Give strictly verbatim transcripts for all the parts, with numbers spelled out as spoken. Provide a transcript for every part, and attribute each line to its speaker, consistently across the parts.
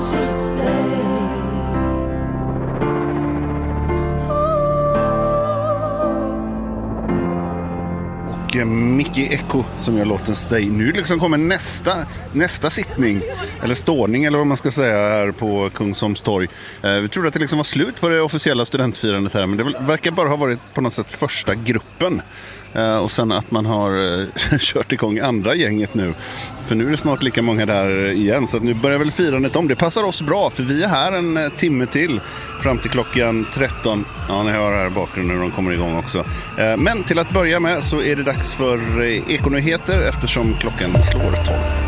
Speaker 1: should stay.
Speaker 2: Mickey Echo som gör låten Stay. Nu liksom kommer nästa, nästa sittning eller ståning eller vad man ska säga här på Kungsholms torg. Eh, vi trodde att det liksom var slut på det officiella studentfirandet här, men det verkar bara ha varit på något sätt första gruppen. Eh, och sen att man har eh, kört igång andra gänget nu. För nu är det snart lika många där igen, så att nu börjar väl firandet om. Det passar oss bra, för vi är här en eh, timme till fram till klockan tretton. Ja, ni hör här i bakgrunden när de kommer igång också. Eh, men till att börja med så är det dags för eh, Ekonyheter eftersom klockan slår tolv.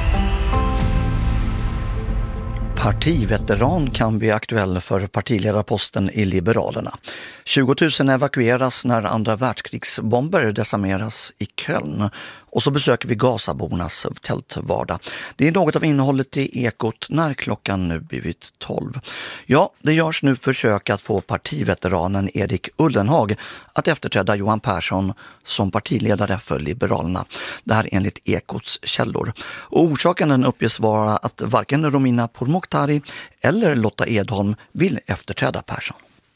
Speaker 3: Partiveteran kan bli aktuell för partiledarposten i Liberalerna. tjugo tusen evakueras när andra världskrigsbomber decimeras i Köln. Och så besöker vi Gazabornas tältvardag. Det är något av innehållet i Ekot när klockan nu blivit tolv. Ja, det görs nu försök att få partiveteranen Erik Ullenhag att efterträda Johan Persson som partiledare för Liberalerna. Det här enligt Ekots källor. Och orsaken den uppges vara att varken Romina Pourmokhtari eller Lotta Edholm vill efterträda Persson.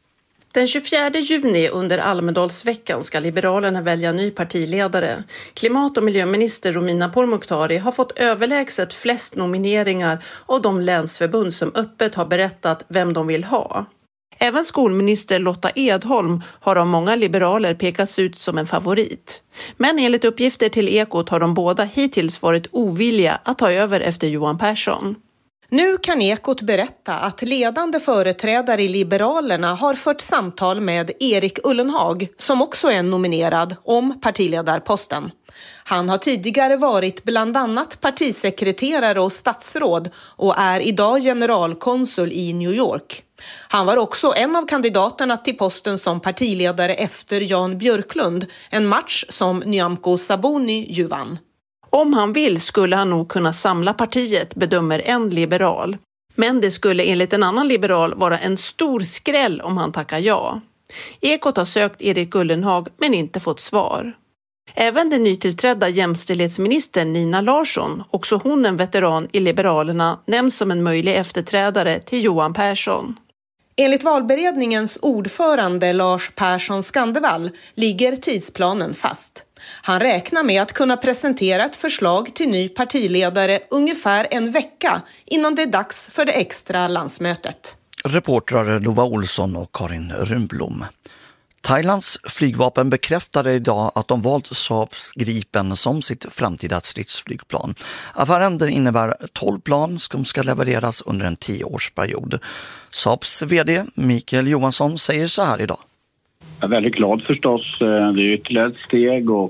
Speaker 4: Den tjugofjärde juni under Almedalsveckan ska Liberalerna välja ny partiledare. Klimat- och miljöminister Romina Pourmokhtari har fått överlägset flest nomineringar av de länsförbund som öppet har berättat vem de vill ha. Även skolminister Lotta Edholm har av många liberaler pekats ut som en favorit. Men enligt uppgifter till Ekot har de båda hittills varit ovilliga att ta över efter Johan Persson.
Speaker 5: Nu kan Ekot berätta att ledande företrädare i Liberalerna har fört samtal med Erik Ullenhag, som också är nominerad, om partiledarposten. Han har tidigare varit bland annat partisekreterare och statsråd och är idag generalkonsul i New York. Han var också en av kandidaterna till posten som partiledare efter Jan Björklund, en match som Nyamko Sabuni ju vann.
Speaker 4: Om han vill skulle han nog kunna samla partiet, bedömer en liberal. Men det skulle enligt en annan liberal vara en stor skräll om han tackar ja. Ekot har sökt Erik Ullenhag men inte fått svar. Även den nytillträdda jämställdhetsministern Nina Larsson, också hon en veteran i Liberalerna, nämns som en möjlig efterträdare till Johan Persson.
Speaker 5: Enligt valberedningens ordförande Lars Persson Skandevall ligger tidsplanen fast. Han räknar med att kunna presentera ett förslag till ny partiledare ungefär en vecka innan det är dags för det extra landsmötet.
Speaker 3: Reportrar Lova Olsson och Karin Rundblom. Thailands flygvapen bekräftade idag att de valt Saabs Gripen som sitt framtida stridsflygplan. Affären innebär tolv plan som ska levereras under en tioårsperiod. Saabs vd Mikael Johansson säger så här idag.
Speaker 6: Jag är väldigt glad förstås. Det är ytterligare ett steg och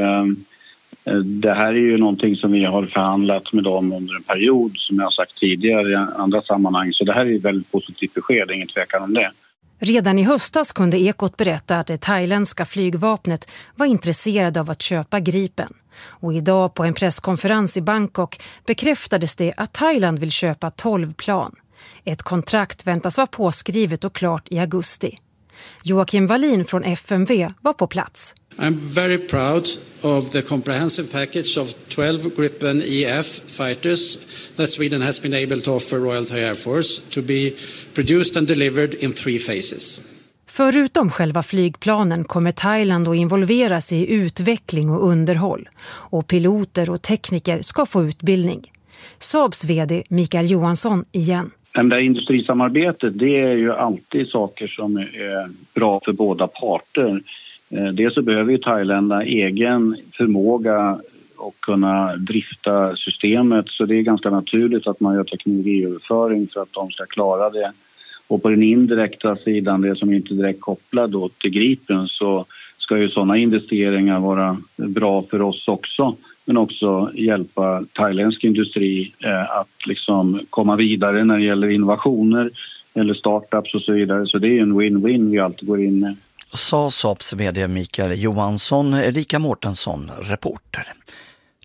Speaker 6: det här är ju någonting som vi har förhandlat med dem under en period som jag har sagt tidigare i andra sammanhang. Så det här är ett väldigt positivt besked, ingen tvekan om det.
Speaker 7: Redan i höstas kunde Ekot berätta att det thailändska flygvapnet var intresserade av att köpa Gripen. Och idag på en presskonferens i Bangkok bekräftades det att Thailand vill köpa tolv plan. Ett kontrakt väntas vara påskrivet och klart i augusti. Joakim Wallin från F M V var på plats.
Speaker 8: I'm very proud of the comprehensive package of twelve Gripen E F fighters that Sweden has been able to offer Royal Thai Air Force to be produced and delivered in three phases.
Speaker 7: Förutom själva flygplanen kommer Thailand att involveras i utveckling och underhåll. Och piloter och tekniker ska få utbildning. Saabs vd Mikael Johansson igen.
Speaker 6: Det där industrisamarbetet, det är ju alltid saker som är bra för båda parter. Dels så behöver ju Thailända egen förmåga att kunna drifta systemet, så det är ganska naturligt att man gör teknologiöverföring för att de ska klara det. Och på den indirekta sidan, det som inte är direkt kopplad då till Gripen, så ska ju sådana investeringar vara bra för oss också. Men också hjälpa thailändsk industri eh, att liksom komma vidare när det gäller innovationer eller startups och så vidare. Så det är en win-win vi alltid går in med.
Speaker 3: Sa Saabs vd Mikael Johansson, Erika Mårtensson, reporter.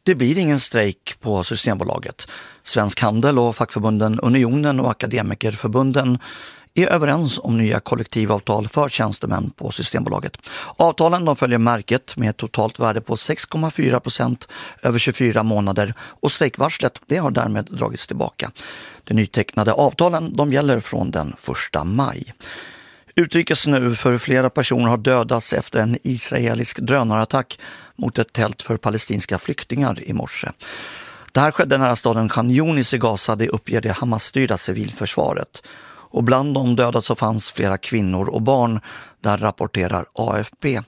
Speaker 3: Det blir ingen strejk på Systembolaget. Svensk Handel och fackförbunden Unionen och Akademikerförbunden är överens om nya kollektivavtal för tjänstemän på Systembolaget. Avtalen de följer märket med ett totalt värde på sex komma fyra procent över tjugofyra månader och strejkvarslet det har därmed dragits tillbaka. De nytecknade avtalen de gäller från den första maj. Utrikes nu för flera personer har dödats efter en israelisk drönarattack mot ett tält för palestinska flyktingar i morse. Det här skedde nära staden Khan Yunis i Gaza, det uppger det Hamas-styrda civilförsvaret. Och bland de döda så fanns flera kvinnor och barn, där rapporterar A F P.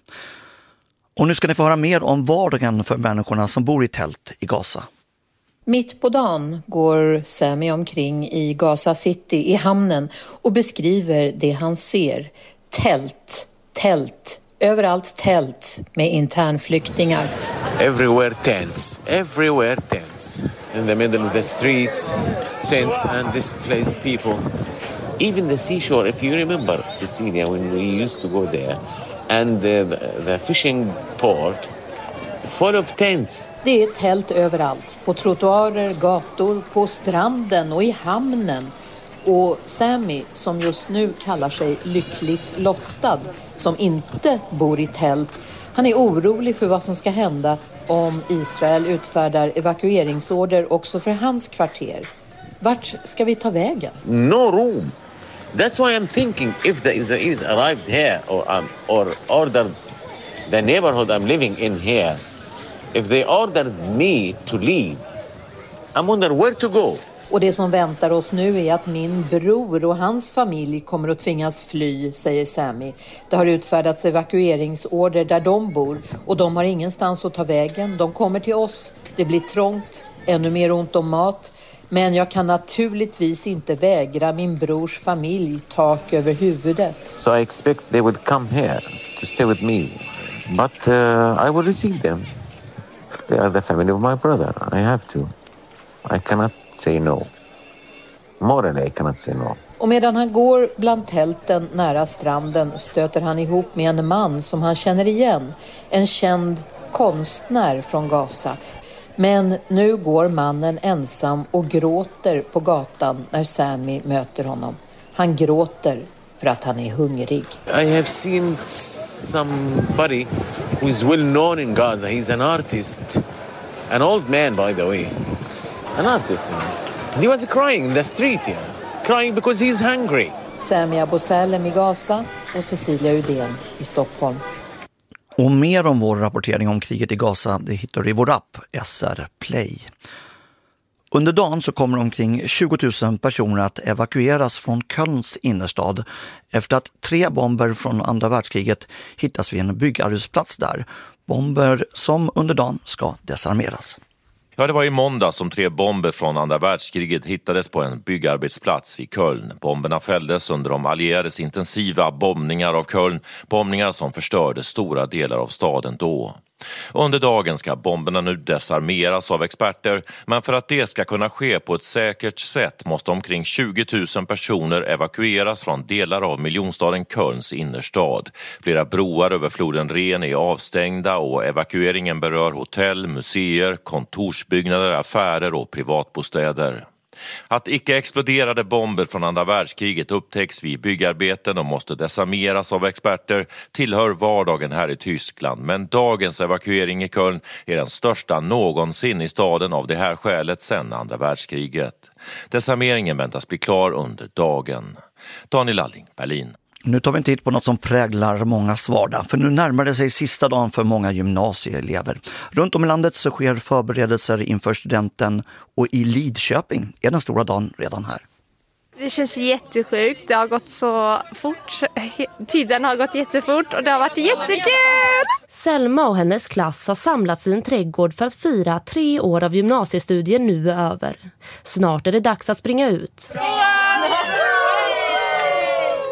Speaker 3: Och nu ska ni få höra mer om vardagen för människorna som bor i tält i Gaza.
Speaker 1: Mitt på dagen går Sami omkring i Gaza City i hamnen och beskriver det han ser. Tält, tält, överallt tält med internflyktingar.
Speaker 9: Everywhere tents, everywhere tents. In the middle of the streets, tents and displaced people. Even the seashore, if you remember, Cecilia, when we used to go there, and the, the fishing port, full of tents.
Speaker 1: Det är tält överallt, på trottoarer, gator, på stranden och i hamnen. Och Sami, som just nu kallar sig lyckligt lottad, som inte bor i tält, han är orolig för vad som ska hända om Israel utfärdar evakueringsorder också för hans kvarter. Vart ska vi ta vägen?
Speaker 9: No room. That's why I'm thinking if the Israelis arrived here or um, or ordered the neighborhood I'm living in here, if they ordered me to leave, I wonder where to go.
Speaker 1: Och det som väntar oss nu är att min bror och hans familj kommer att tvingas fly, säger Sami. Det har utfärdats evakueringsorder där de bor och de har ingenstans att ta vägen. De kommer till oss. Det blir trångt, ännu mer ont om mat. Men jag kan naturligtvis inte vägra min brors familj tak över huvudet.
Speaker 9: So I expect they would come here to stay with me. But uh, I will receive them. They are the family of my brother. I have to. I cannot say no. Morally I cannot say no.
Speaker 1: Och medan han går bland tälten nära stranden stöter han ihop med en man som han känner igen. En känd konstnär från Gaza. Men nu går mannen ensam och gråter på gatan när Sami möter honom. Han gråter för att han är hungrig.
Speaker 9: I have seen somebody who is well known in Gaza. He's an artist. An old man, by the way. An artist. He was crying in the street here. Crying because he's hungry.
Speaker 1: Sami Abu Salem i Gaza och Cecilia Udén i Stockholm.
Speaker 3: Och mer om vår rapportering om kriget i Gaza det hittar du i vår app S R Play. Under dagen så kommer omkring tjugo tusen personer att evakueras från Kölns innerstad efter att tre bomber från andra världskriget hittas vid en byggarbetsplats där. Bomber som under dagen ska desarmeras.
Speaker 10: Ja, det var i måndag som tre bomber från andra världskriget hittades på en byggarbetsplats i Köln. Bomberna fälldes under de allierades intensiva bombningar av Köln, bombningar som förstörde stora delar av staden då. Under dagen ska bomberna nu desarmeras av experter, men för att det ska kunna ske på ett säkert sätt måste omkring tjugo tusen personer evakueras från delar av miljonstaden Kölns innerstad. Flera broar över floden Ren är avstängda och evakueringen berör hotell, museer, kontorsbyggnader, affärer och privatbostäder. Att icke-exploderade bomber från andra världskriget upptäcks vid byggarbeten och måste desarmeras av experter tillhör vardagen här i Tyskland. Men dagens evakuering i Köln är den största någonsin i staden av det här skälet sedan andra världskriget. Desarmeringen väntas bli klar under dagen. Daniel Lalling, Berlin.
Speaker 3: Nu tar vi en titt på något som präglar mångas vardag, för nu närmar det sig sista dagen för många gymnasieelever. Runt om i landet så sker förberedelser inför studenten och i Lidköping är den stora dagen redan här.
Speaker 11: Det känns jättesjukt, det har gått så fort, tiden har gått jättefort och det har varit jättekul!
Speaker 12: Selma och hennes klass har samlats i en trädgård för att fira tre år av gymnasiestudier nu är över. Snart är det dags att springa ut. I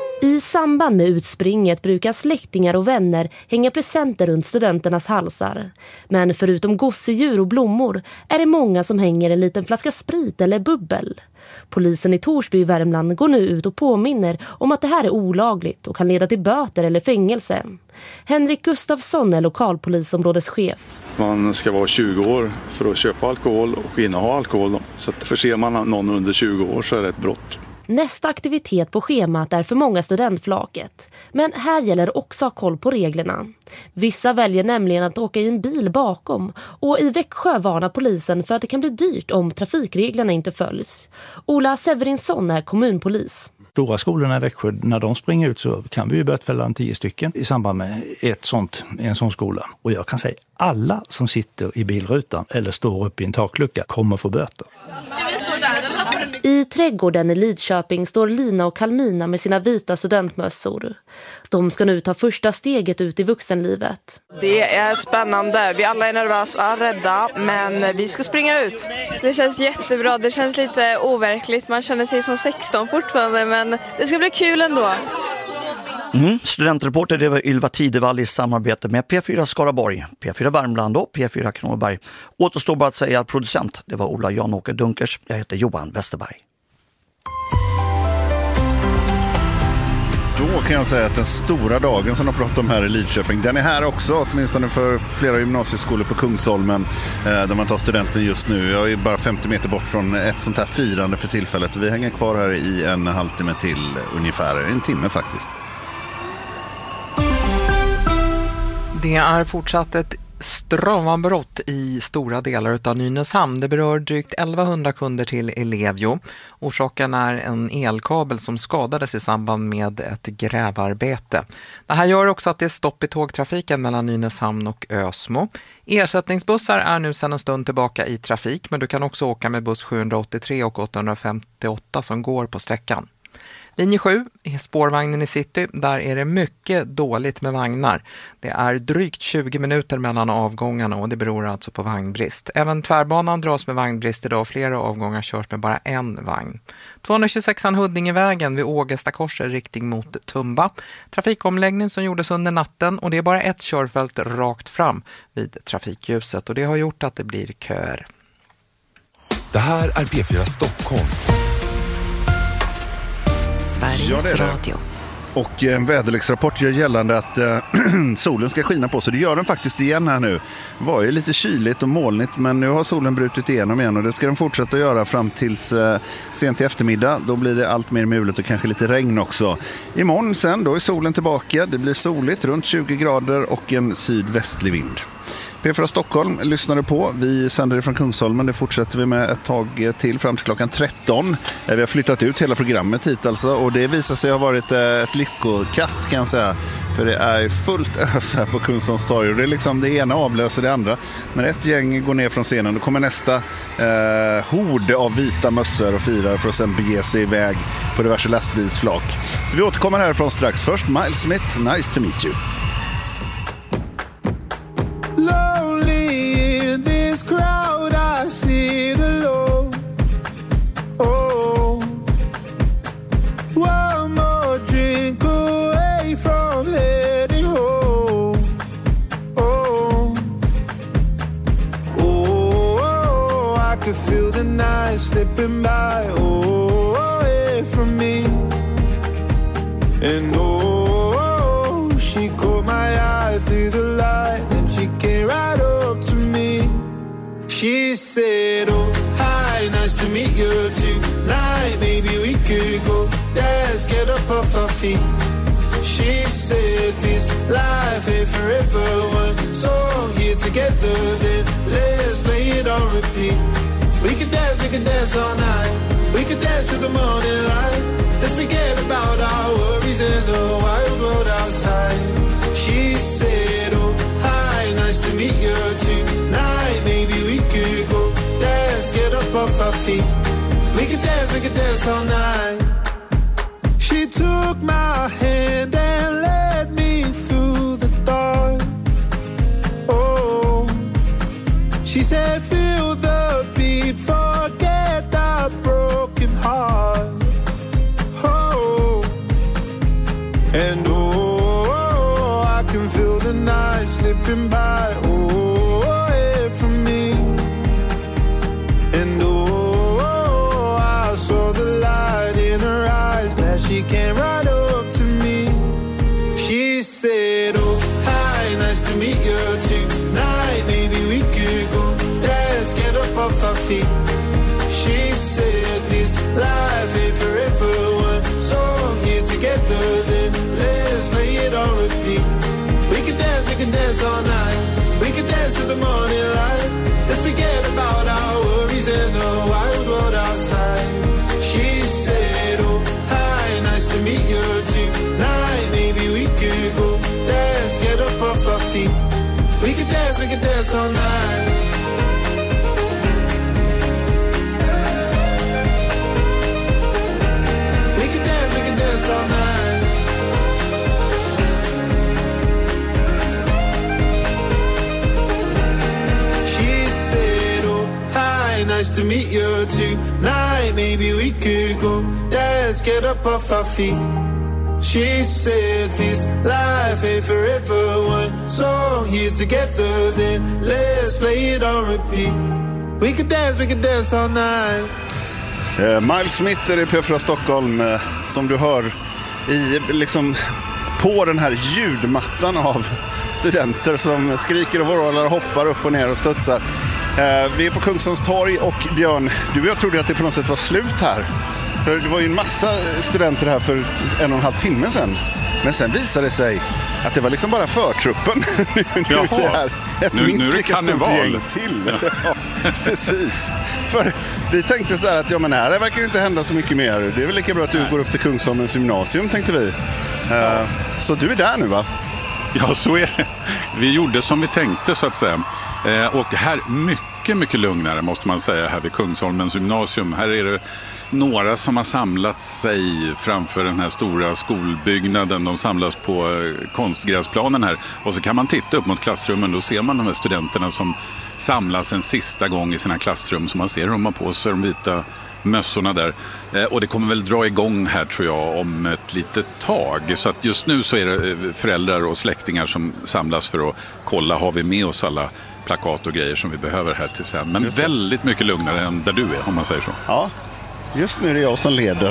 Speaker 12: samband med utspringet brukar släktingar och vänner hänga presenter runt studenternas halsar. Men förutom gosedjur och blommor är det många som hänger en liten flaska sprit eller bubbel. Polisen i Torsby i Värmland går nu ut och påminner om att det här är olagligt och kan leda till böter eller fängelse. Henrik Gustafsson är lokalpolisområdeschef.
Speaker 13: Man ska vara tjugo år för att köpa alkohol och inneha alkohol. Så att förser man någon under tjugo år så är det ett brott.
Speaker 12: Nästa aktivitet på schemat är för många studentflaket. Men här gäller också att ha koll på reglerna. Vissa väljer nämligen att åka i en bil bakom. Och i Växjö varnar polisen för att det kan bli dyrt om trafikreglerna inte följs. Ola Severinsson är kommunpolis.
Speaker 14: Stora skolorna i Växjö, när de springer ut så kan vi ju bötfälla en tio stycken i samband med ett sånt, en sån skola. Och jag kan säga alla som sitter i bilrutan eller står upp i en taklucka kommer få böter.
Speaker 12: I trädgården i Lidköping står Lina och Kalmina med sina vita studentmössor. De ska nu ta första steget ut i vuxenlivet.
Speaker 15: Det är spännande. Vi alla är nervösa, rädda, men vi ska springa ut.
Speaker 11: Det känns jättebra. Det känns lite overkligt. Man känner sig som sexton fortfarande, men det ska bli kul ändå.
Speaker 3: Mm. Studentreporter, det var Ylva Tidevall i samarbete med P fyra Skaraborg, P fyra Värmland och P fyra Kronoberg. Återstår bara att säga producent, det var Ola Jan-Åke Dunkers. Jag heter Johan Westerberg.
Speaker 2: Då kan jag säga att den stora dagen som jag pratat om här i Lidköping, den är här också, åtminstone för flera gymnasieskolor på Kungsholmen där man tar studenten just nu. Jag är bara femtio meter bort från ett sånt här firande för tillfället. Vi hänger kvar här i en halvtimme till, ungefär en timme faktiskt.
Speaker 16: Det är fortsatt ett strömavbrott i stora delar av Nynäshamn. Det berör drygt elvahundra kunder till Ellevio. Orsaken är en elkabel som skadades i samband med ett grävarbete. Det här gör också att det är stopp i tågtrafiken mellan Nynäshamn och Ösmo. Ersättningsbussar är nu sedan en stund tillbaka i trafik, men du kan också åka med buss sjuhundraåttiotre och åttahundrafemtioåtta som går på sträckan. Linje sju är spårvagnen i city, där är det mycket dåligt med vagnar. Det är drygt tjugo minuter mellan avgångarna och det beror alltså på vagnbrist. Även tvärbanan dras med vagnbrist idag och flera avgångar körs med bara en vagn. tvåhundratjugosexan Huddingevägen vid Ågestakorset riktning mot Tumba. Trafikomläggning som gjordes under natten och det är bara ett körfält rakt fram vid trafikljuset och det har gjort att det blir köer.
Speaker 17: Det här är P fyra Stockholm.
Speaker 2: Ja, det är det. Radio. Och en väderleksrapport gör gällande att äh, solen ska skina på, så det gör den faktiskt igen här nu. Det var ju lite kyligt och molnigt, men nu har solen brutit igenom igen och det ska den fortsätta göra fram tills äh, sent i eftermiddag. Då blir det allt mer mulet och kanske lite regn också. Imorgon sen då är solen tillbaka. Det blir soligt, runt tjugo grader och en sydvästlig vind. P fyra Stockholm lyssnade på. Vi sänder det från Kungsholmen. Det fortsätter vi med ett tag till fram till klockan tretton. Vi har flyttat ut hela programmet hit alltså. Och det visar sig ha varit ett lyckokast kan jag säga. För det är fullt ös här på Kungsholms torg. Och det är liksom det ena avlöser det andra. När ett gäng går ner från scenen då kommer nästa eh, hord av vita mössor och firar för att sen bege sig iväg på diverse lastbilsflak. Så vi återkommer härifrån strax. Först Miles Smith, Nice to meet you.
Speaker 18: Crowd, I sit alone. Oh, one more drink away from heading home. Oh, oh, oh, I could feel the night slipping by. Oh, away from me. And oh, she caught my eye through the light, and she came right up to me. She said, oh, hi, nice to meet you tonight. Maybe we could go dance, get up off our feet. She said, this life ain't forever. One song here together, then let's play it on repeat. We could dance, we could dance all night. We could dance to the morning light. Let's forget about our worries and the wild world outside. She said, oh, hi, nice to meet you tonight. Maybe we could go dance, get up off our feet. We could dance, we could dance all night. She took my hand and led me through the dark. Oh, she said, feel the beat, forget our broken heart. Oh, slipping by, oh, away from me. And oh, I saw the light in her eyes, glad she came right up to me. She said, oh, hi, nice to meet you tonight. Maybe we could go, let's get up off our feet. She said, this life ain't forever, one song here together, then let's play it on repeat. We can dance, we can dance all night. We can dance to the morning light. Let's forget about our worries and the wild world outside. She said, oh, hi, nice to meet you tonight. Maybe we could go, let's get up off our feet. We can dance, we can dance all night. We can dance, we can dance all night. She said, oh, hi, nice to meet you tonight. Maybe we could go, let's get up off our feet. She said, this life ain't forever, one song here together, then let's play it on repeat. We can dance, we can dance all night.
Speaker 2: Eh, Miles Smith är i P fyra Stockholm, eh, som du hör i, liksom, på den här ljudmattan av studenter som skriker och vrålar och hoppar upp och ner och studsar. Eh, vi är på Kungsholms torg och Björn, du och jag trodde att det på något sätt var slut här. För det var ju en massa studenter här för en och en halv timme sedan. Men sen visade det sig att det var liksom bara förtruppen. nu, nu är det här ett
Speaker 19: nu,
Speaker 2: minst
Speaker 19: nu är det
Speaker 2: lika stort gäng till. Ja, precis. För vi tänkte så här att ja, men här verkar inte hända så mycket mer. Det är väl lika bra att du går upp till Kungsholmens gymnasium, tänkte vi. Uh, så du är där nu, va?
Speaker 19: Ja, så är det. Vi gjorde som vi tänkte, så att säga. Uh, och här mycket, mycket lugnare måste man säga här vid Kungsholmens gymnasium. Här är det några som har samlat sig framför den här stora skolbyggnaden. De samlas på konstgräsplanen här. Och så kan man titta upp mot klassrummen. Då ser man de här studenterna som samlas en sista gång i sina klassrum. Så man ser hur de har på sig de vita mössorna där. Eh, och det kommer väl dra igång här, tror jag, om ett litet tag. Så att just nu så är det föräldrar och släktingar som samlas för att kolla, har vi med oss alla plakat och grejer som vi behöver här till sen. Men väldigt mycket lugnare än där du är, om man säger så.
Speaker 2: Ja. Just nu är det jag som leder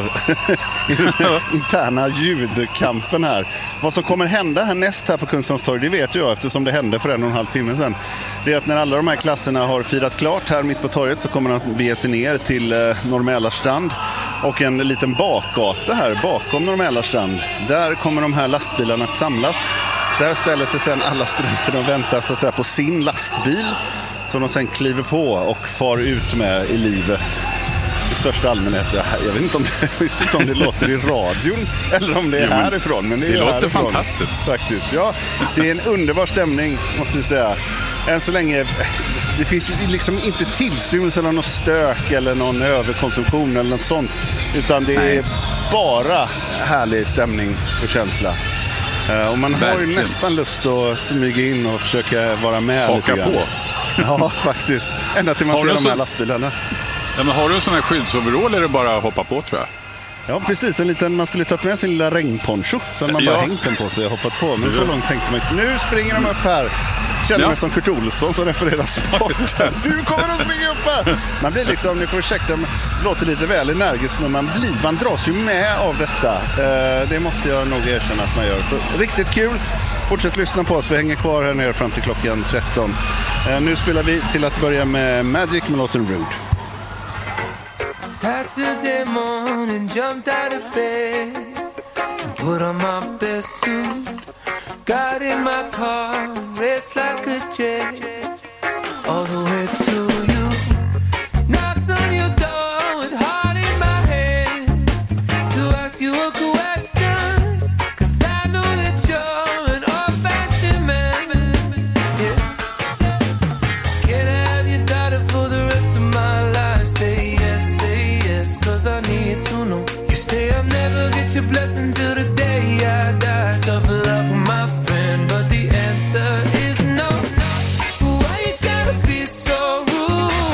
Speaker 2: i den interna ljudkampen här. Vad som kommer hända härnäst här på Kungsholms torg, det vet jag eftersom det hände för en och en halv timme sedan. Det är att när alla de här klasserna har firat klart här mitt på torget så kommer de att bege sig ner till eh, Norrmälarstrand. Och en liten bakgata här bakom Norrmälarstrand. Där kommer de här lastbilarna att samlas. Där ställer sig sedan alla studenter och väntar, så att säga, på sin lastbil som de sen kliver på och far ut med i livet. I största allmänhet. Jag, jag vet inte om det, jag visste inte om det låter i radion eller om det är jo, härifrån. Men det, är
Speaker 19: det låter
Speaker 2: härifrån,
Speaker 19: fantastiskt.
Speaker 2: Faktiskt. Ja, det är en underbar stämning, måste vi säga. Än så länge, det finns liksom inte tillstymmelse eller någon stök eller någon överkonsumtion eller något sånt. Utan det Nej. är bara härlig stämning och känsla. Uh, och man Verkligen. har ju nästan lust att smyga in och försöka vara med
Speaker 19: Haka
Speaker 2: lite grann. på. Ja, faktiskt. Ända till man har ser de här så... lastbilarna.
Speaker 19: Ja, men har du en sån här skyddsoverall eller bara hoppa på, tror jag?
Speaker 2: Ja, precis. En liten, man skulle tagit med sin lilla regnponcho. Så hade man bara ja. hängt den på sig och hoppat på. Men så långt tänkte man inte. Nu springer de upp här. Känner ja. mig som Kurt Olsson som refererar sporten. Du kommer att springa upp här. Man blir liksom, ni får ursäkta, det låter lite väl energiskt. Men man, blir, man dras ju med av detta. Eh, det måste jag nog erkänna att man gör. Så riktigt kul. Fortsätt lyssna på oss. Vi hänger kvar här nere fram till klockan tretton. Eh, nu spelar vi till att börja med Magic med låten Rude.
Speaker 20: Saturday morning, jumped out of bed and put on my best suit. Got in my car, raced like a jet all the way to you. Knocked on your door with heart in my head to ask you a question, 'cause I know that you're an old-fashioned man. Yeah. Can I have your daughter for the rest of my life? Say yes, say yes, 'cause I need to know. You say I'll never get your blessing till the day I die. Tough luck, my friend, but the answer is no. Why you gotta be so rude?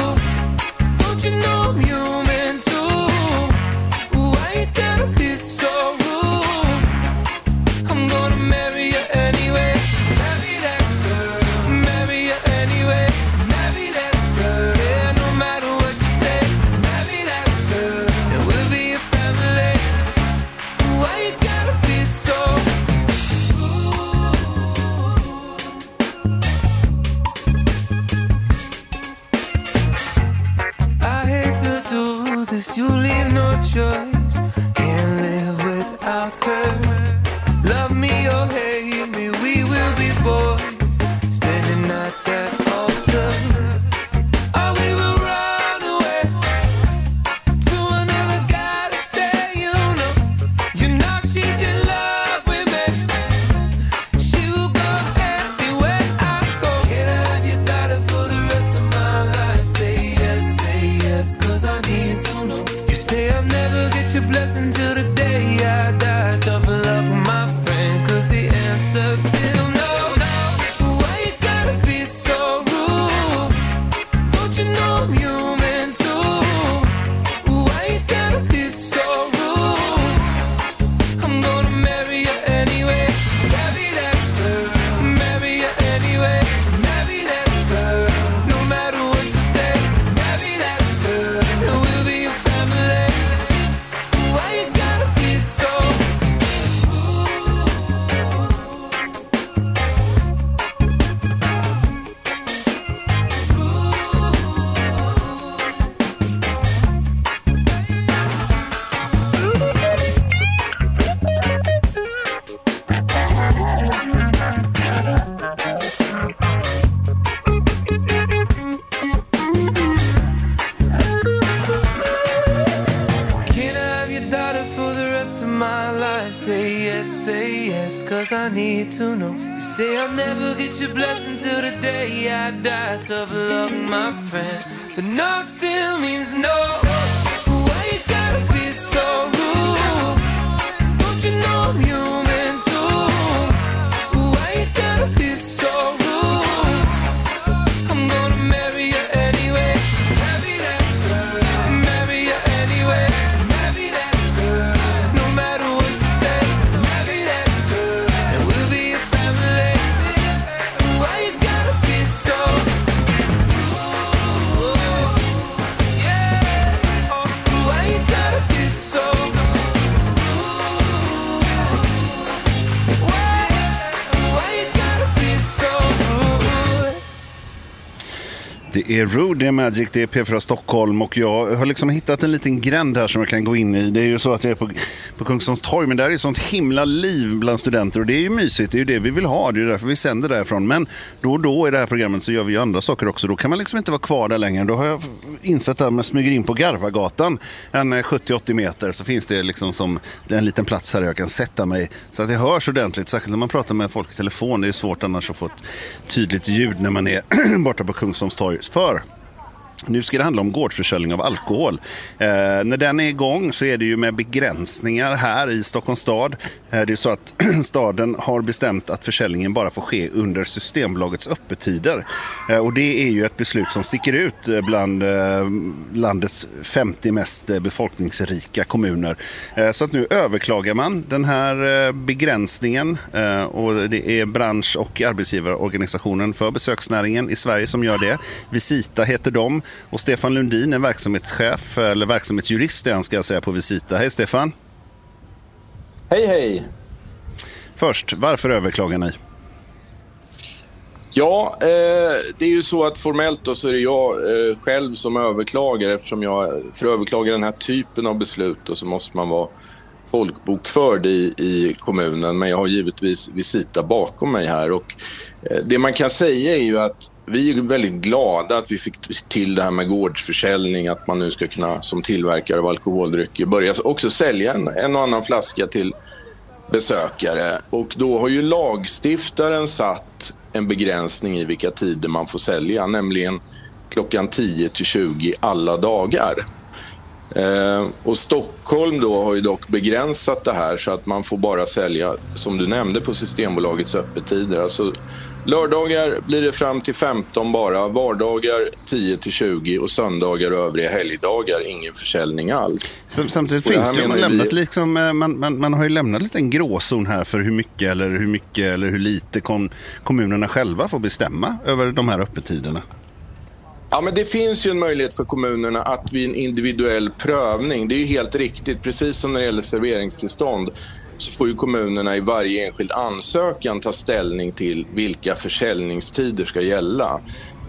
Speaker 20: you leave no choice. Can't live without her. Love me or hate me, we will be boys. Standing at that altar. Or we will run away to another guy that say you know. You know she's in love with me. She will go anywhere I go. Can I have your daughter for the rest of my life? Say yes, say yes, cause I need to know. You say I'll never get your blessing till the day I die. Tough love with my friend, cause the answer's still no. Why you gotta be so rude? Don't you know I'm human too? Why you gotta be so rude? I'm gonna marry you anyway. Marry that girl. Marry you anyway. Marry that girl. No matter what you say. Marry that girl. And we'll be a family. Why you gotta be so Can I have your daughter for the rest of my life? Say yes, say yes, cause I need to know. You say I'll never get your blessing till the day I die. Tough luck, my friend, but no still means no. Why you gotta be so rude? Don't you know I'm human too? Why you gotta be so rude? I'm gonna marry you anyway. Marry that girl. Marry you anyway. Marry that girl. No matter what you say. Marry that girl. And we'll be a family. Why you gotta be so rude? Yeah. Oh, why you gotta be so Why? Why you gotta be so rude?
Speaker 2: Det är Rude, det är Magic, det är P fyra Stockholm och jag har liksom hittat en liten gränd här som jag kan gå in i. Det är ju så att jag är på, på Kungsholms torg, men där är sånt himla liv bland studenter och det är ju mysigt, det är ju det vi vill ha, det är därför vi sänder därifrån. Men då och då i det här programmet så gör vi ju andra saker också, då kan man liksom inte vara kvar där längre. Då har jag insett att man smyger in på Garvagatan en sjuttio åttio meter, så finns det liksom som en liten plats här där jag kan sätta mig så att det hörs ordentligt, särskilt när man pratar med folk i telefon. Det är svårt annars att få ett tydligt ljud när man är borta på Kungsholms torg. För nu ska det handla om gårdsförsäljning av alkohol. Eh, när den är igång så är det ju med begränsningar här i Stockholms stad. Eh, det är så att staden har bestämt att försäljningen bara får ske under Systembolagets öppettider. Eh, och det är ju ett beslut som sticker ut bland eh, landets femtio mest befolkningsrika kommuner. Eh, så att nu överklagar man den här eh, begränsningen. Eh, och det är bransch- och arbetsgivarorganisationen för besöksnäringen i Sverige som gör det. Visita heter de. Och Stefan Lundin är verksamhetschef, eller verksamhetsjurist är han ska jag säga på Visita. Hej Stefan.
Speaker 21: Hej hej.
Speaker 2: Först, varför överklagar ni?
Speaker 21: Ja, eh, det är ju så att formellt då så är det jag eh, själv som överklagar, eftersom jag för att överklaga den här typen av beslut då, så måste man vara folkbokförd i, i kommunen, men jag har givetvis Visita bakom mig här och eh, det man kan säga är ju att vi är väldigt glada att vi fick till det här med gårdsförsäljning, att man nu ska kunna som tillverkare av alkoholdrycker börja också sälja en, en och annan flaska till besökare, och då har ju lagstiftaren satt en begränsning i vilka tider man får sälja, nämligen klockan tio till tjugo alla dagar. Eh, och Stockholm då har ju dock begränsat det här så att man får bara sälja, som du nämnde, på Systembolagets öppettider. Alltså lördagar blir det fram till femton bara, vardagar tio till tjugo och söndagar och övriga helgdagar ingen försäljning alls.
Speaker 2: Samtidigt finns det ju, man, lämnat vi... liksom, man, man, man har ju lämnat lite en gråzon här för hur mycket eller hur mycket eller hur lite kom, kommunerna själva får bestämma över de här öppettiderna.
Speaker 21: Ja, men det finns ju en möjlighet för kommunerna att vid en individuell prövning, det är ju helt riktigt, precis som när det gäller serveringstillstånd, så får ju kommunerna i varje enskild ansökan ta ställning till vilka försäljningstider ska gälla.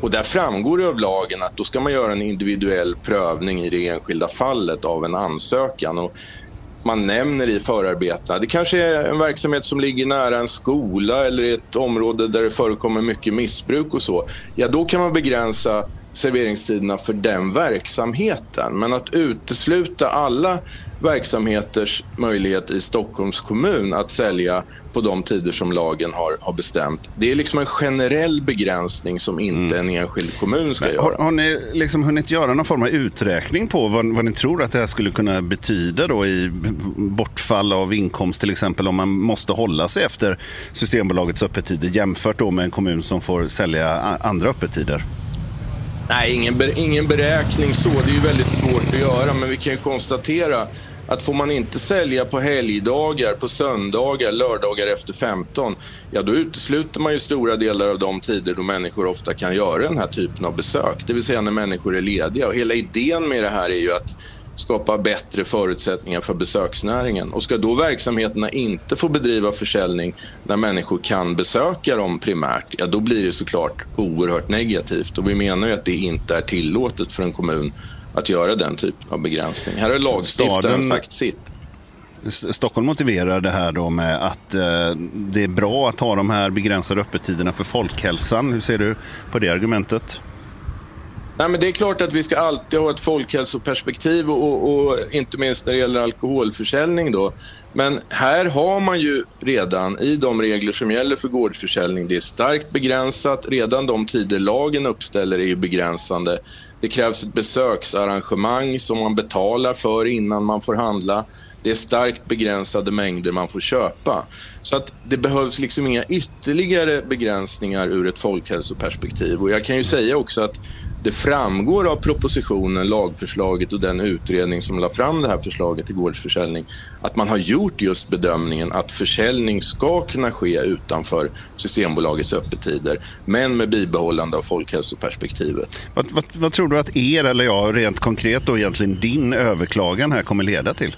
Speaker 21: Och där framgår det av lagen att då ska man göra en individuell prövning i det enskilda fallet av en ansökan. Och man nämner i förarbetena, det kanske är en verksamhet som ligger nära en skola eller ett område där det förekommer mycket missbruk och så. Ja, då kan man begränsa serveringstiderna för den verksamheten. Men att utesluta alla verksamheters möjlighet i Stockholms kommun att sälja på de tider som lagen har, har bestämt. Det är liksom en generell begränsning som inte mm. en enskild kommun ska
Speaker 2: Men,
Speaker 21: göra.
Speaker 2: Har, har ni liksom hunnit göra någon form av uträkning på vad, vad ni tror att det här skulle kunna betyda då i bortfall av inkomst till exempel, om man måste hålla sig efter Systembolagets öppettider jämfört då med en kommun som får sälja andra öppettider?
Speaker 21: Nej, ingen, ingen beräkning så. Det är ju väldigt svårt att göra, men vi kan ju konstatera att får man inte sälja på helgdagar, på söndagar, lördagar efter femton, ja då utesluter man ju stora delar av de tider då människor ofta kan göra den här typen av besök. Det vill säga när människor är lediga. Och hela idén med det här är ju att skapa bättre förutsättningar för besöksnäringen. Och ska då verksamheterna inte få bedriva försäljning när människor kan besöka dem primärt, ja då blir det såklart oerhört negativt. Och vi menar ju att det inte är tillåtet för en kommun att göra den typen av begränsning. Här har lagstiftaren Staden, sagt sitt.
Speaker 2: Stockholm motiverar det här då med att eh, det är bra att ha de här begränsade öppettiderna för folkhälsan. Hur ser du på det argumentet?
Speaker 21: Nej, men det är klart att vi ska alltid ha ett folkhälsoperspektiv och, och, och inte minst när det gäller alkoholförsäljning då. Men här har man ju redan i de regler som gäller för gårdsförsäljning, det är starkt begränsat. Redan de tider lagen uppställer är ju begränsande. Det krävs ett besöksarrangemang som man betalar för innan man får handla. Det är starkt begränsade mängder man får köpa. Så att det behövs liksom inga ytterligare begränsningar ur ett folkhälsoperspektiv. Och jag kan ju säga också att det framgår av propositionen, lagförslaget och den utredning som la fram det här förslaget till gårdsförsäljning att man har gjort just bedömningen att försäljning ska kunna ske utanför Systembolagets öppettider, men med bibehållande av folkhälsoperspektivet.
Speaker 2: Vad, vad, vad tror du att er, eller jag rent konkret då egentligen din överklagan här kommer leda till?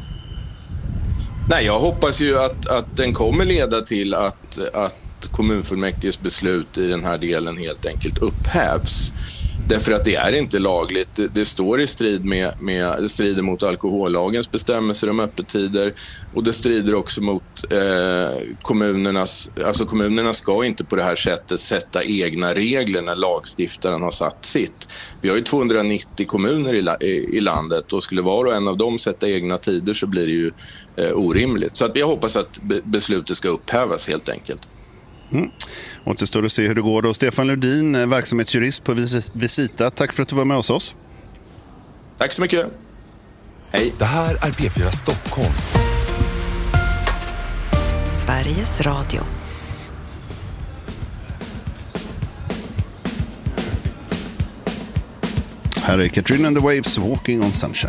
Speaker 21: Nej, jag hoppas ju att, att den kommer leda till att, att kommunfullmäktiges beslut i den här delen helt enkelt upphävs. Därför att det är inte lagligt. Det, det står i strid med, med det strider mot alkohollagens bestämmelser om öppettider, och det strider också mot eh, kommunernas, alltså kommunerna ska inte på det här sättet sätta egna regler när lagstiftaren har satt sitt. Vi har ju tvåhundranittio kommuner i, i, i landet, och skulle var och en av dem sätta egna tider så blir det ju eh, orimligt. Så att jag hoppas att be, beslutet ska upphävas helt enkelt.
Speaker 2: Mm. Återstår att se hur det går då. Stefan Lundin, verksamhetsjurist på Visita. Tack för att du var med hos oss.
Speaker 21: Tack så mycket. Hej.
Speaker 17: Det här är P fyra Stockholm.
Speaker 4: Sveriges Radio.
Speaker 2: Här är Katrina and the Waves, Walking on Sunshine.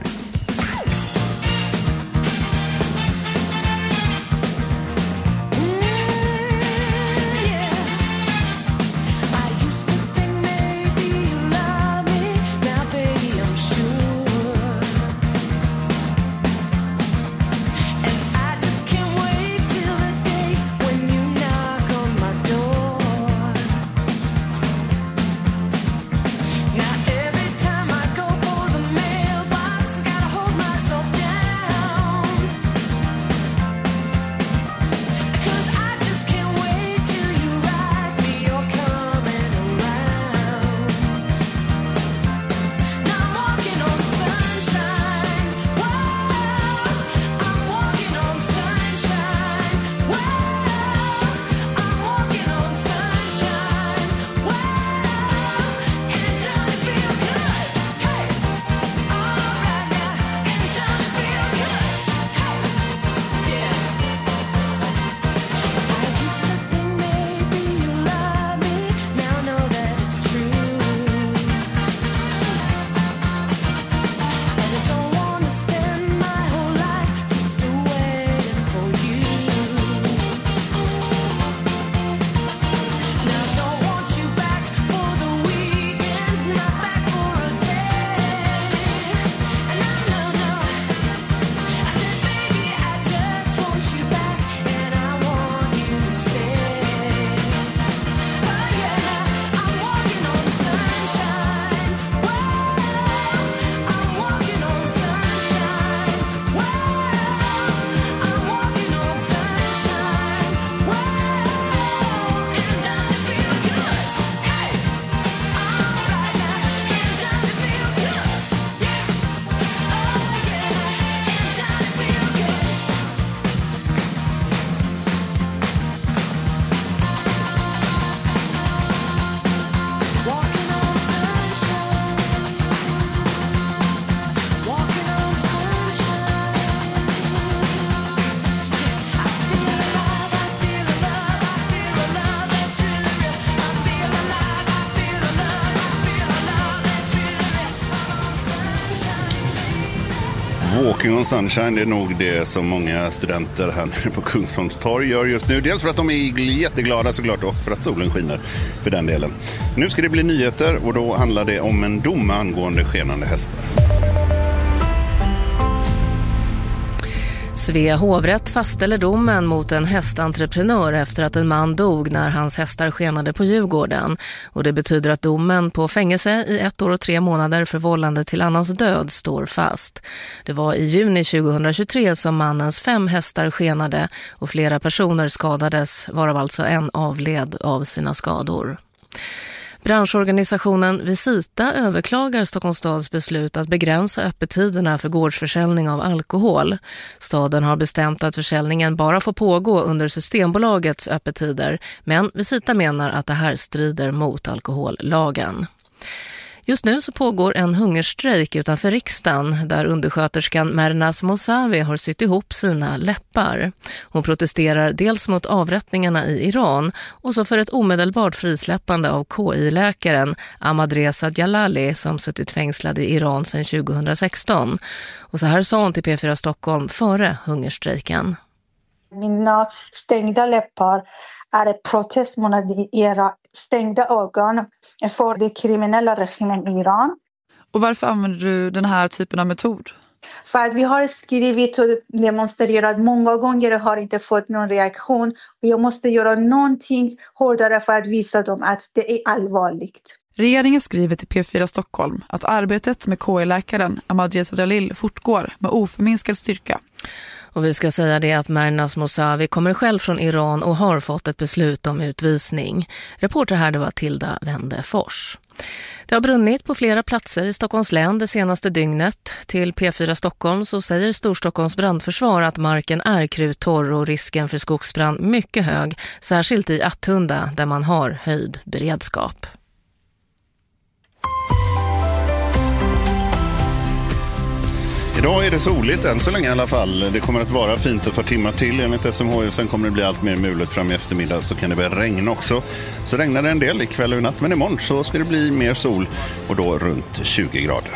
Speaker 18: Now every time I go for the mailbox, got
Speaker 2: Walking on Sunshine, det är nog det som många studenter här nere på Kungsholms torg gör just nu. Dels för att de är jätteglada såklart och för att solen skiner för den delen. Nu ska det bli nyheter och då handlar det om en dom angående skenande hästar.
Speaker 5: Svea hovrätt fastställer domen mot en hästentreprenör efter att en man dog när hans hästar skenade på Djurgården. Och det betyder att domen på fängelse i ett år och tre månader för vållande till annans död står fast. Det var i juni tjugohundratjugotre som mannens fem hästar skenade och flera personer skadades, varav alltså en avled av sina skador. Branschorganisationen Visita överklagar Stockholms stads beslut att begränsa öppettiderna för gårdsförsäljning av alkohol. Staden har bestämt att försäljningen bara får pågå under Systembolagets öppettider, men Visita menar att det här strider mot alkohollagen. Just nu så pågår en hungerstrejk utanför riksdagen där undersköterskan Mernaz Mousavi har sytt ihop sina läppar. Hon protesterar dels mot avrättningarna i Iran och så för ett omedelbart frisläppande av K I-läkaren Ahmadreza Jalali som suttit fängslad i Iran sedan tjugohundrasexton. Och så här sa hon till P fyra Stockholm före hungerstrejken.
Speaker 22: Mina stängda läppar är ett protest mot era stängda ögon för den kriminella regimen i Iran.
Speaker 23: Och varför använder du den här typen av metod?
Speaker 22: För att vi har skrivit och demonstrerat många gånger och har inte fått någon reaktion. Och jag måste göra någonting hårdare för att visa dem att det är allvarligt.
Speaker 23: Regeringen skriver till P fyra Stockholm att arbetet med K I-läkaren Ahmadreza Jalali fortgår med oförminskad styrka.
Speaker 5: Och vi ska säga det att Mernaz Mousavi kommer själv från Iran och har fått ett beslut om utvisning. Reporter här det var Tilda Wendefors. Det har brunnit på flera platser i Stockholms län det senaste dygnet. Till P fyra Stockholm så säger Storstockholms brandförsvar att marken är kruttorr och risken för skogsbrand mycket hög, särskilt i Attunda där man har höjd beredskap.
Speaker 2: Idag är det soligt än så länge i alla fall. Det kommer att vara fint ett par timmar till enligt S M H I. Sen kommer det bli allt mer mulet fram i eftermiddag så kan det börja regna också. Så regnar det en del ikväll och i natt men imorgon så ska det bli mer sol och då runt tjugo grader.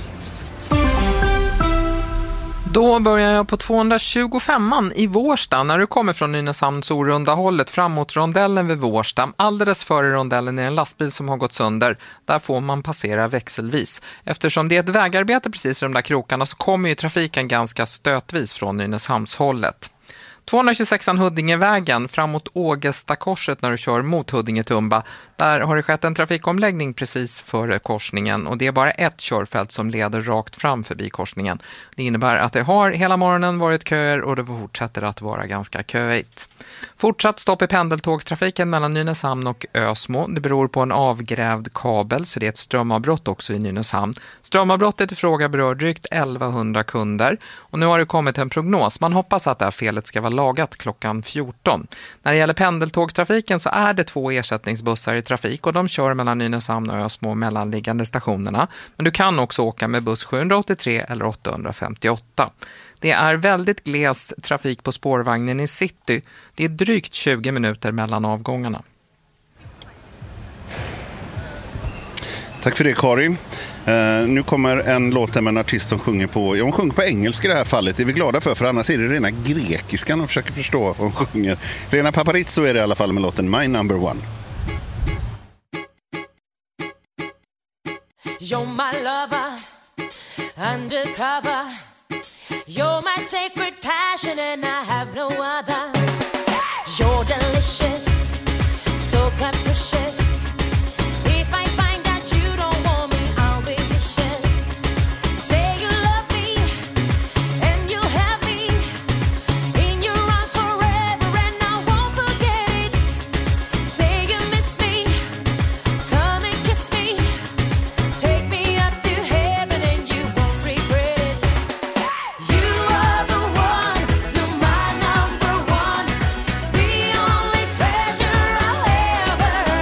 Speaker 16: Då börjar jag på tvåhundratjugofemman i Vårsta när du kommer från Nynäshamns orunda hållet fram mot rondellen vid Vårsta. Alldeles före rondellen är en lastbil som har gått sönder. Där får man passera växelvis. Eftersom det är ett vägarbete precis i de där krokarna så kommer ju trafiken ganska stötvis från Nynäshamns hållet. tvåhundratjugosexan Huddingevägen fram mot Ågestakorset när du kör mot Huddinge-Tumba. Där har det skett en trafikomläggning precis före korsningen och det är bara ett körfält som leder rakt fram förbi korsningen. Det innebär att det har hela morgonen varit köer och det fortsätter att vara ganska köigt. Fortsatt stopp i pendeltågstrafiken mellan Nynäshamn och Ösmo. Det beror på en avgrävd kabel så det är ett strömavbrott också i Nynäshamn. Strömavbrottet i fråga berör drygt elvahundra kunder och nu har det kommit en prognos. Man hoppas att det här felet ska vara lagat klockan fjorton. När det gäller pendeltågstrafiken så är det två ersättningsbussar i trafik och de kör mellan Nynäshamn och Ösmo mellanliggande stationerna. Men du kan också åka med buss sjuhundraåttiotre eller åttahundrafemtioåtta. Det är väldigt gles trafik på spårvagnen i city. Det är drygt tjugo minuter mellan avgångarna.
Speaker 2: Tack för det Karin. Uh, nu kommer en låt med en artist som sjunger på, ja, hon sjunger på engelska i det här fallet. Det är vi glada för, för annars är det rena grekiskan och försöker förstå vad hon sjunger. Lena Paparizou är det i alla fall med låten My Number One.
Speaker 24: You're my lover, undercover. You're my sacred passion and I have no other. You're delicious, so capricious. If I find out you don't want me, I'll be vicious. Say you love me and you'll have me in your arms forever and I won't forget it. Say you miss me, come and kiss me. Take me up to heaven and you won't regret it. You are the one, you're my number one. The only treasure I'll ever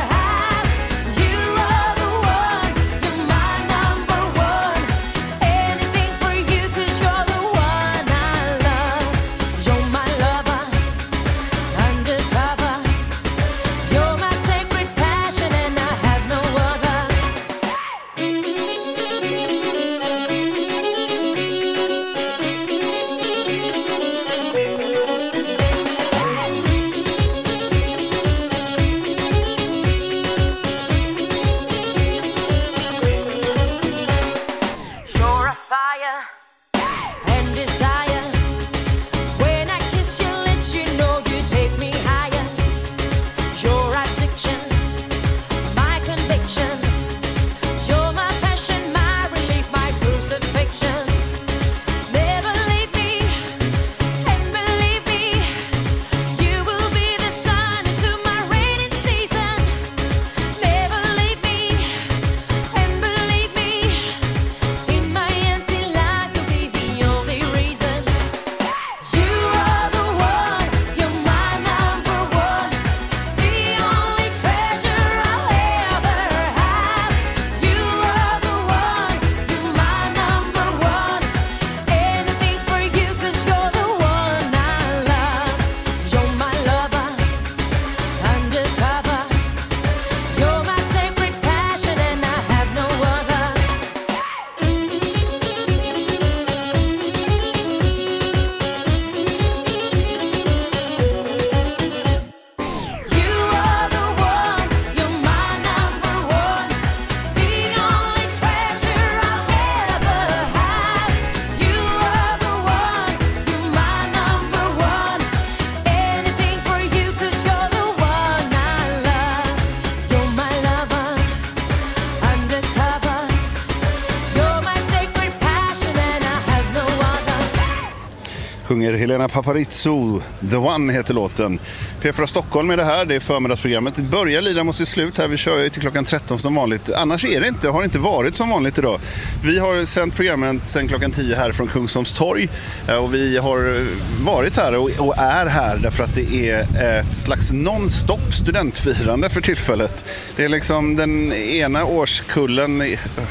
Speaker 2: Sjunger Helena Paparizou, The One heter låten. P fyra Stockholm är det här, det är förmiddagsprogrammet. Det börjar lida mot sitt slut här, vi kör ju till klockan tretton som vanligt. Annars är det inte, har det inte varit som vanligt idag. Vi har sänt programmet sedan klockan tio här från Kungsholms torg. Och vi har varit här och är här därför att det är ett slags non-stop studentfirande för tillfället. Det är liksom den ena årskullen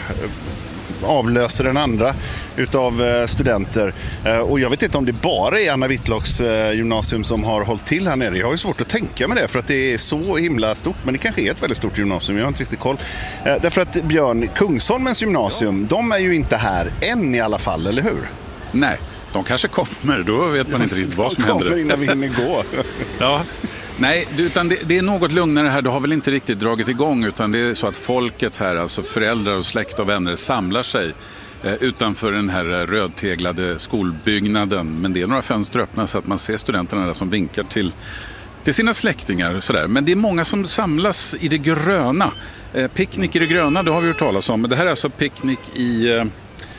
Speaker 2: avlöser den andra utav studenter. Och jag vet inte om det bara är Anna Whitlocks gymnasium som har hållit till här nere. Jag har ju svårt att tänka med det för att det är så himla stort, men det kanske är ett väldigt stort gymnasium, jag har inte riktigt koll. Därför att Björn, Kungsholmens gymnasium, de är ju inte här än i alla fall, eller hur?
Speaker 19: Nej, de kanske kommer, då vet man inte riktigt vad som händer.
Speaker 2: De kommer innan vi hinner gå.
Speaker 19: Ja. Nej, utan det, det är något lugnare här. Det har väl inte riktigt dragit igång, utan det är så att folket här, alltså föräldrar och släkt och vänner, samlar sig eh, utanför den här rödteglade skolbyggnaden. Men det är några fönster öppna så att man ser studenterna där som vinkar till, till sina släktingar. Sådär. Men det är många som samlas i det gröna. Eh, picknick i det gröna, det har vi hört talas om. Men det här är alltså picknick i... Eh,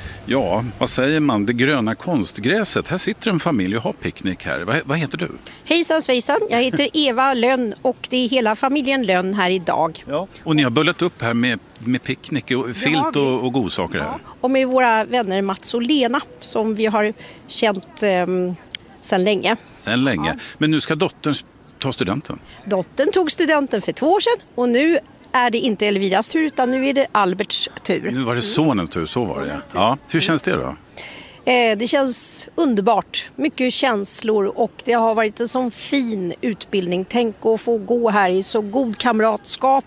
Speaker 19: Ja, vad säger man? Det gröna konstgräset. Här sitter en familj och har picknick här. Vad, vad heter du?
Speaker 6: Hejsan svejsan, jag heter Eva Lönn och det är hela familjen Lönn här idag.
Speaker 19: Ja. Och ni har bullat upp här med, med picknick och filt och, och godsaker här. Ja.
Speaker 6: Och med våra vänner Mats och Lena som vi har känt eh, sedan länge.
Speaker 19: Sedan länge. Ja. Men nu ska dottern ta studenten.
Speaker 6: Dottern tog studenten för två år sedan och nu är det inte Elviras tur utan nu är det Alberts tur.
Speaker 19: Nu var det sonens tur, så var det. Ja. Hur känns det då?
Speaker 6: Eh, det känns underbart. Mycket känslor och det har varit en sån fin utbildning. Tänk att få gå här i så god kamratskap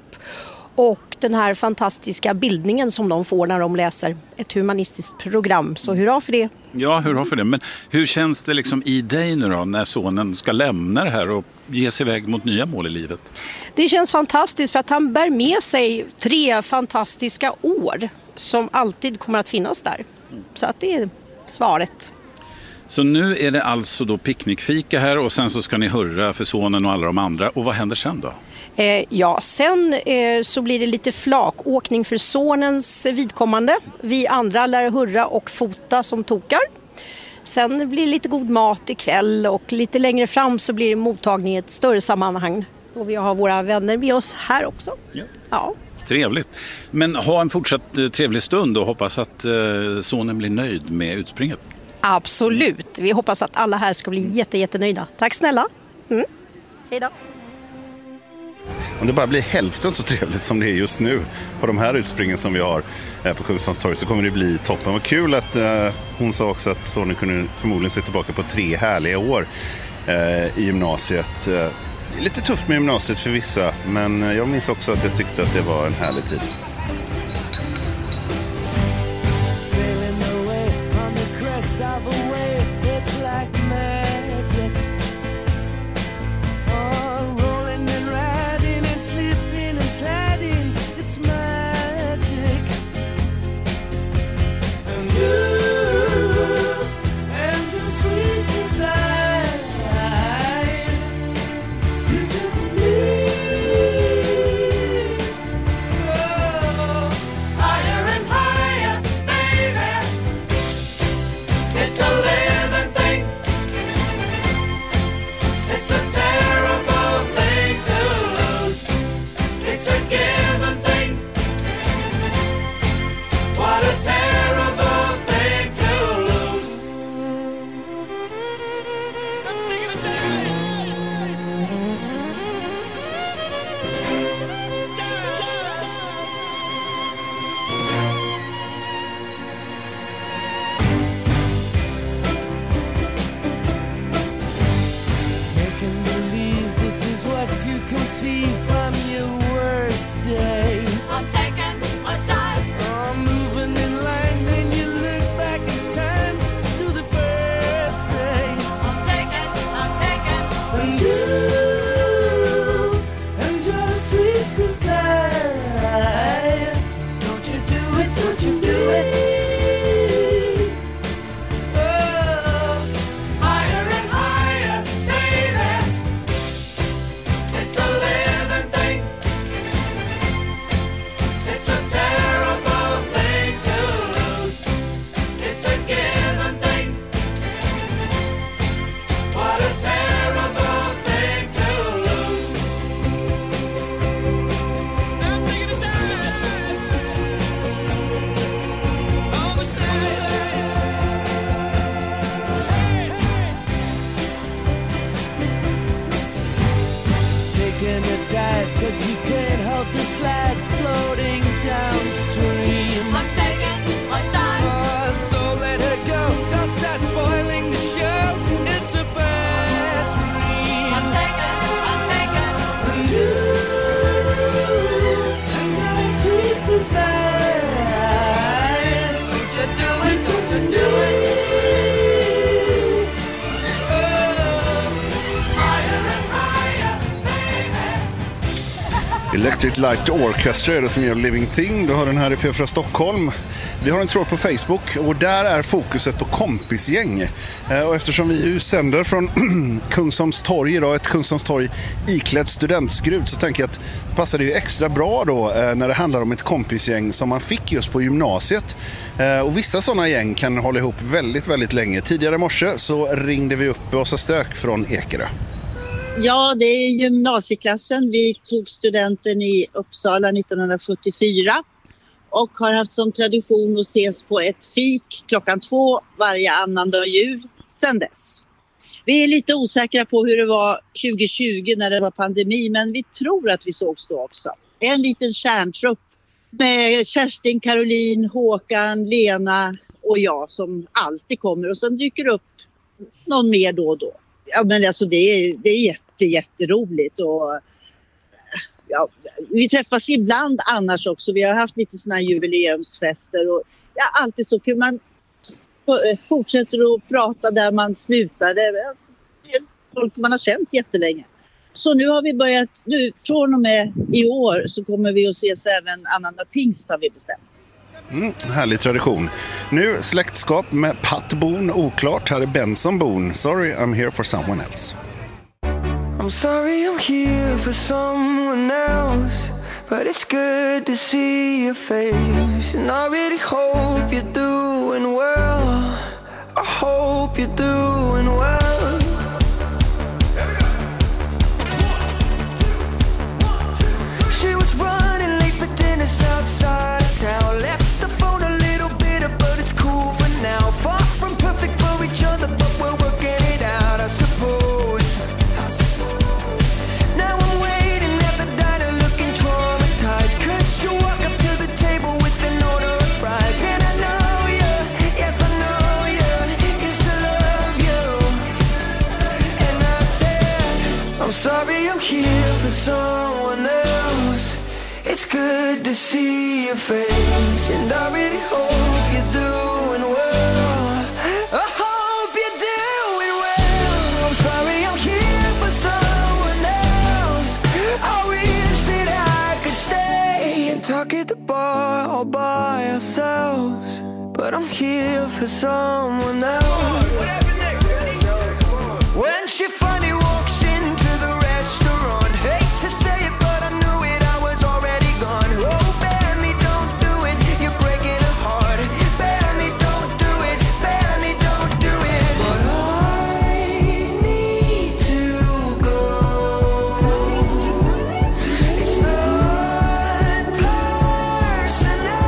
Speaker 6: och den här fantastiska bildningen som de får när de läser ett humanistiskt program. Så hurra för det.
Speaker 19: Ja, hurra för det. Men hur känns det liksom i dig nu då när sonen ska lämna det här och ge sig iväg mot nya mål i livet?
Speaker 6: Det känns fantastiskt för att han bär med sig tre fantastiska år som alltid kommer att finnas där. Så att det är svaret.
Speaker 19: Så nu är det alltså då picknickfika här och sen så ska ni hurra för sonen och alla de andra. Och vad händer sen då?
Speaker 6: Eh, ja, sen eh, så blir det lite flakåkning för sonens vidkommande. Vi andra lär hurra och fota som tokar. Sen blir det lite god mat ikväll och lite längre fram så blir det mottagning i ett större sammanhang. Och vi har våra vänner med oss här också. Ja. Ja.
Speaker 19: Trevligt. Men ha en fortsatt eh, trevlig stund och hoppas att eh, sonen blir nöjd med utspringet.
Speaker 6: Absolut. Vi hoppas att alla här ska bli jätte, jättenöjda. Tack snälla. Mm. Hej då.
Speaker 2: Om det bara blir hälften så trevligt som det är just nu på de här utspringen som vi har på Kungsholms torg så kommer det bli toppen. Vad kul att uh, hon sa också att sonen kunde förmodligen se tillbaka på tre härliga år uh, i gymnasiet. Uh, lite tufft med gymnasiet för vissa, men uh, jag minns också att jag tyckte att det var en härlig tid.
Speaker 20: 'cause you can't help the sled floating downstream. I'm taking my time. Oh, so let her go. Don't start spoiling the show. It's a bad dream. I'm taking, I'm taking. And you, enjoy sweet desire. Don't you do it, don't you do it.
Speaker 2: Electric Light Orchestra är det som gör Living Thing. Du har den här i P fyra Stockholm. Vi har en tråd på Facebook och där är fokuset på kompisgäng. Och eftersom vi ju sänder från Kungsholms torg idag, ett Kungsholms torg iklädd studentskrud, så tänker jag att det passar ju extra bra då när det handlar om ett kompisgäng som man fick just på gymnasiet. Och vissa sådana gäng kan hålla ihop väldigt, väldigt länge. Tidigare i morse så ringde vi upp Åsa Stök från Ekerö.
Speaker 1: Ja, det är gymnasieklassen. Vi tog studenten i Uppsala nittonhundrasjuttiofyra och har haft som tradition att ses på ett fik klockan två varje annandag jul sedan dess. Vi är lite osäkra på hur det var tjugo tjugo när det var pandemi, men vi tror att vi sågs då också. En liten kärntrupp med Kerstin, Caroline, Håkan, Lena och jag som alltid kommer, och sen dyker upp någon mer då och då. Ja, men alltså det är, det är jätte, jätteroligt och ja, vi träffas ibland annars också. Vi har haft lite såna här jubileumsfester och ja, alltid så kan man fortsätter att prata där man slutade. Folk man har känt jättelänge. Så nu har vi börjat, nu från och med i år så kommer vi att ses även annandag pingst har vi bestämt.
Speaker 2: Mm, härlig tradition. Nu släktskap med Pat Boone, oklart. Här är Benson Boone. Sorry, I'm here for someone else.
Speaker 20: I'm sorry I'm here for someone else, but it's good to see your face. And I really hope you're doing well. I hope you're doing well. She was running late for dinner outside town. Left the phone a little bitter, but it's cool for now. Far from perfect for each other, but we're working it out, I suppose. Now I'm waiting at the diner looking traumatized, 'cause you walk up to the table with an order of fries. And I know you, yes I know you, used to love you. And I said, I'm sorry I'm here for someone else. It's good to see your face, and I really hope you're doing well. I hope you're doing well. I'm sorry I'm here for someone else. I wish that I could stay and talk at the bar all by ourselves, but I'm here for someone else. When she finally walks into the restaurant, hate to say it, but I knew it, I was already gone. Oh, Benny, don't do it, you're breaking her heart. Benny, don't do it, Benny, don't do it. But I need to go. It's not personal.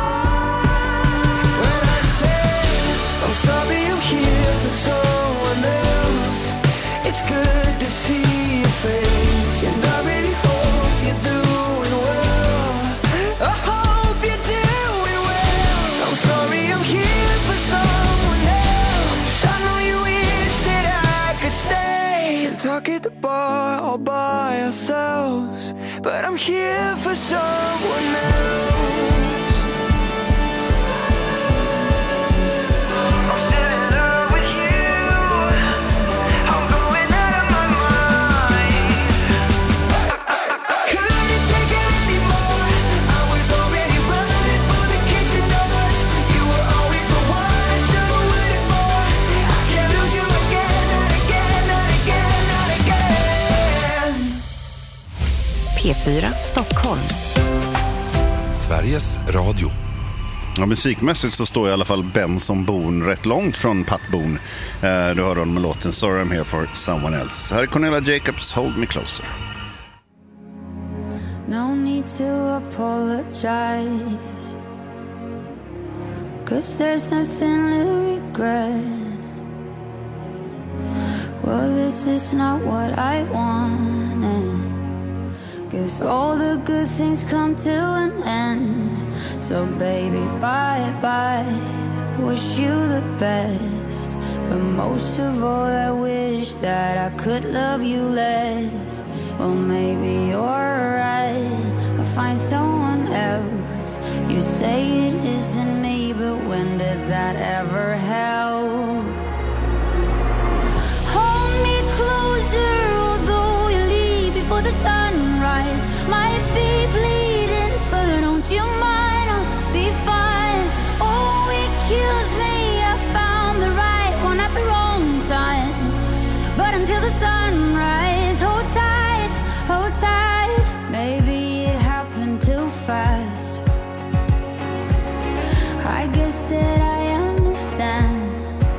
Speaker 20: When I say I'm sorry I'm here for someone else, it's good to see your face, and I really hope you're doing well. I hope you're doing well. I'm sorry I'm here for someone else. I know you wish that I could stay and talk at the bar all by ourselves, but I'm here for someone else. I'm still in love with you. I'm going out of my mind. Couldn't take it anymore. I was already running for the kitchen doors. You were always the one I should have waited for. I can't lose you again, not again, not again, not again.
Speaker 4: P fyra Stockholm.
Speaker 17: Sveriges Radio.
Speaker 2: Ja, musikmässigt så står i alla fall Benson Boone rätt långt från Pat Boone. Eh, du hör honom med låten Sorry I'm here for someone else. Här är Cornelia Jacobs, Hold Me Closer.
Speaker 7: No need to apologize, 'cause there's nothing to regret. Well, this is not what I wanted. Guess all the good things come to an end. So baby, bye bye. Wish you the best. But most of all I wish that I could love you less. Well, maybe you're right, I'll find someone else. You say it isn't me, but when did that ever help? Hold me closer, although you leave before the sunrise. Might be bleeding, but don't you mind, I'll be fine. Oh, it kills me, I found the right one at the wrong time. But until the sunrise, hold tight, hold tight. Maybe it happened too fast. I guess that I understand.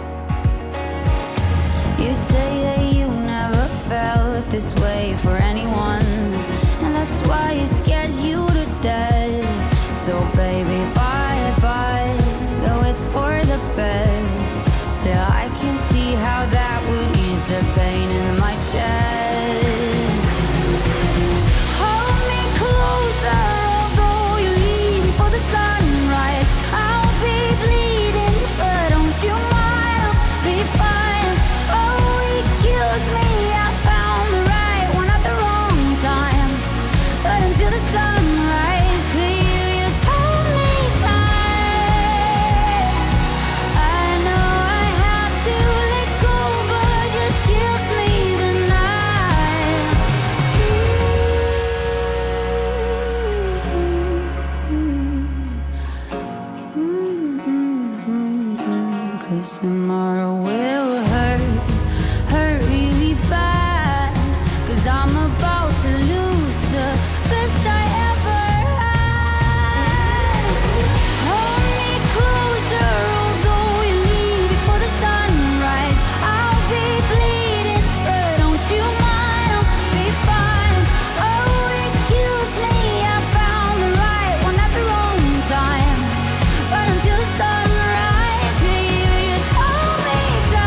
Speaker 7: You say that you never felt this way for anyone, and that's why it scares you to death. So baby, bye bye, though it's for the best. Still I can see how that would ease the pain in my chest. Hold me closer, although you leave before the sunrise. I'll be bleeding, but don't you mind, I'll be fine. Oh, it kills me, I found the right one at the wrong time. But until the sunrise, could you just hold me tight? I know I have to let go, but just give me the night. Cause tomorrow will hurt, hurt really bad. Cause I'm about to lose the best I ever had. Hold me closer, although you leave before the sunrise. I'll be bleeding, but don't you mind, I'll be fine. Oh, it kills me, I found the right one at the wrong time. But until the sunrise, could you just hold me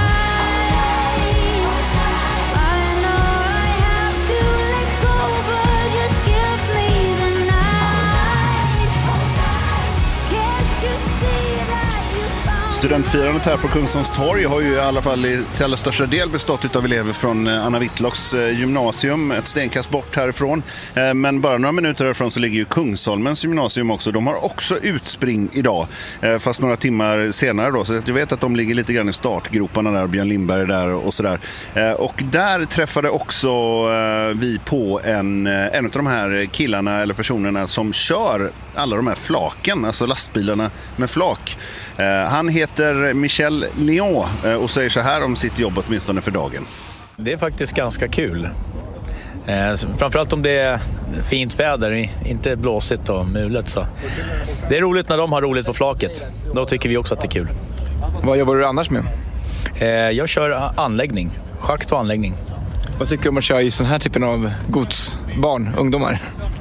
Speaker 7: tight? I know I have to let go, but just give me the night. Can't you see that you found
Speaker 2: Studentfirandet här på Kungsholms torg har ju i alla fall i till allra största del bestått av elever från Anna Whitlocks gymnasium, ett stenkast bort härifrån. Men bara några minuter härifrån så ligger ju Kungsholmens gymnasium också. De har också utspring idag, fast några timmar senare då. Så jag vet att de ligger lite grann i startgroparna där, Björn Lindberg där och sådär. Och där träffade också vi på en, en av de här killarna eller personerna som kör alla de här flaken, alltså lastbilarna med flak. Han heter Michel Léon och säger så här om sitt jobb åtminstone för dagen.
Speaker 8: Det är faktiskt ganska kul. Eh, framförallt om det är fint väder, inte blåsigt och mulet. Så. Det är roligt när de har roligt på flaket. Då tycker vi också att det är kul.
Speaker 9: Vad jobbar du annars med?
Speaker 8: Eh, jag kör anläggning, schakt och anläggning.
Speaker 9: Vad tycker du om att köra i sån här typen av gods, barn, ungdomar?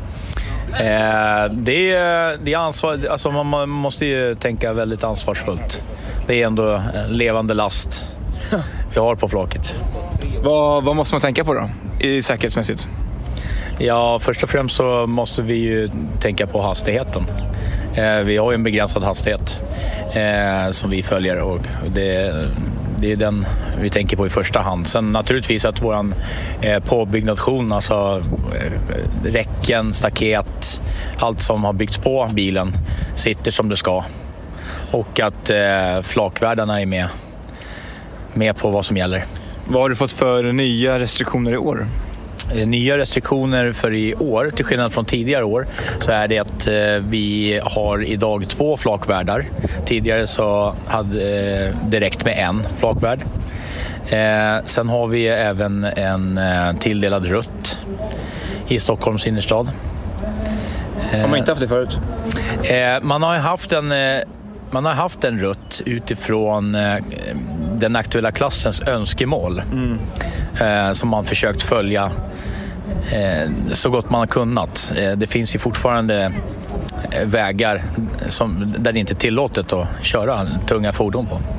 Speaker 8: Eh, det är, det är ansvar, alltså man, man måste ju tänka väldigt ansvarsfullt. Det är ändå en levande last vi har på flaket.
Speaker 9: Vad, vad måste man tänka på då, i säkerhetsmässigt?
Speaker 8: Ja, först och främst så måste vi ju tänka på hastigheten. Eh, vi har ju en begränsad hastighet eh, som vi följer och det, det är den vi tänker på i första hand. Sen naturligtvis att våran eh, påbyggnation, alltså eh, räcken, staket, allt som har byggts på bilen sitter som det ska. Och att eh, flakvärdarna är med, med på vad som gäller.
Speaker 9: Vad har du fått för nya restriktioner i år?
Speaker 8: Nya restriktioner för i år, till skillnad från tidigare år, så är det att eh, vi har idag två flakvärdar. Tidigare så hade eh, det räckt med en flakvärd. Eh, sen har vi även en eh, tilldelad rutt i Stockholms innerstad.
Speaker 9: Eh, har man inte haft det förut?
Speaker 8: Eh, man har haft en... Eh, Man har haft en rutt utifrån eh, den aktuella klassens önskemål mm. eh, som man försökt följa eh, så gott man har kunnat. Eh, det finns ju fortfarande eh, vägar som, där det inte är tillåtet att köra tunga fordon på.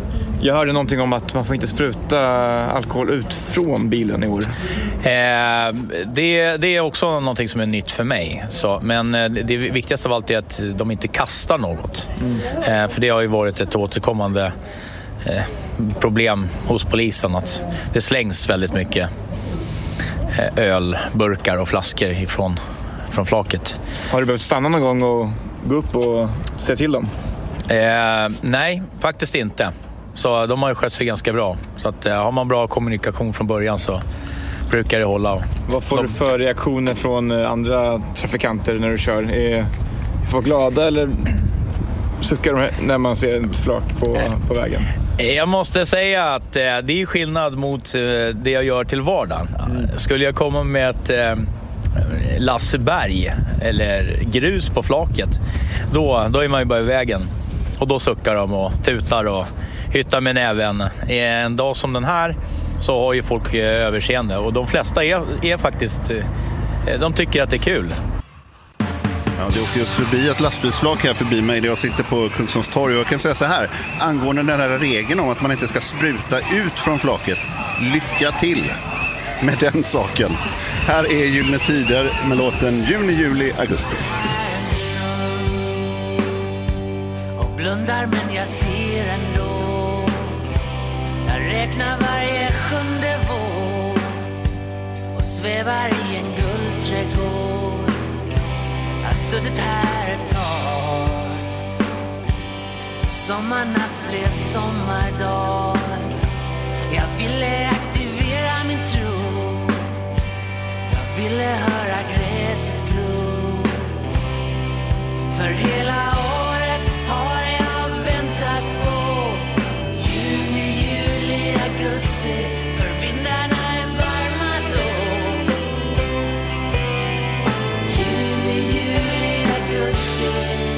Speaker 9: Jag hörde någonting om att man får inte spruta alkohol ut från bilen i år.
Speaker 8: Eh, det, det är också någonting som är nytt för mig. Så, men det viktigaste av allt är att de inte kastar något. Mm. Eh, för det har ju varit ett återkommande eh, problem hos polisen att det slängs väldigt mycket eh, ölburkar och flaskor ifrån från flaket.
Speaker 9: Har du behövt stanna någon gång och gå upp och se till dem?
Speaker 8: Eh, nej, faktiskt inte. Så de har ju skött sig ganska bra. Så att, eh, har man bra kommunikation från början så brukar det hålla.
Speaker 9: Vad får de... du för reaktioner från andra trafikanter när du kör? Är folk glada eller suckar de när man ser ett flak på, på vägen?
Speaker 8: Jag måste säga att eh, det är skillnad mot eh, det jag gör till vardagen. Mm. Skulle jag komma med ett eh, lassberg eller grus på flaket, då, då är man ju bara i vägen. Och då suckar de och tutar och hyttar med näven. En dag som den här så har ju folk överseende. Och de flesta är, är faktiskt, de tycker att det är kul.
Speaker 2: Ja, det åkte just förbi ett lastbilsflak här förbi mig där jag sitter på Kungsholms torg. Och jag kan säga så här, angående den här regeln om att man inte ska spruta ut från flaket. Lycka till med den saken. Här är Gyllene Tider med låten juni, juli, augusti.
Speaker 24: Och blundar men jag ser ändå. Jag räknar varje sjunde vår och svävar i en guldträdgård. Jag har suttit här ett tag. Sommarnatt blev sommardag. Jag ville aktivera min tro. Jag ville höra gräset gro. För hela året har jag väntat på juni, juli, augusti. För vindarna är varma då. Juni, juli, augusti.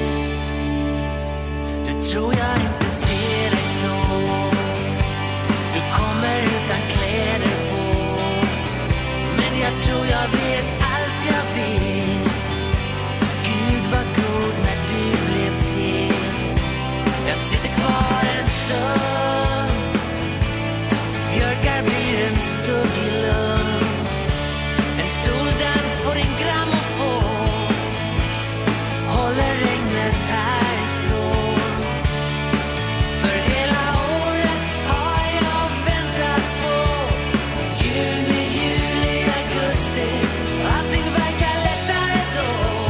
Speaker 24: Du tror jag inte ser dig så. Du kommer utan kläder på. Men jag tror jag vet allt jag vill. Gud var god när du blev till. Jag sitter kvar en stund. Björkar blir en skuggig lugn. En soldans på din grammofon. Håller regnet härifrån. För hela året har jag väntat på juni, juli, augusti. Allting verkar lättare då.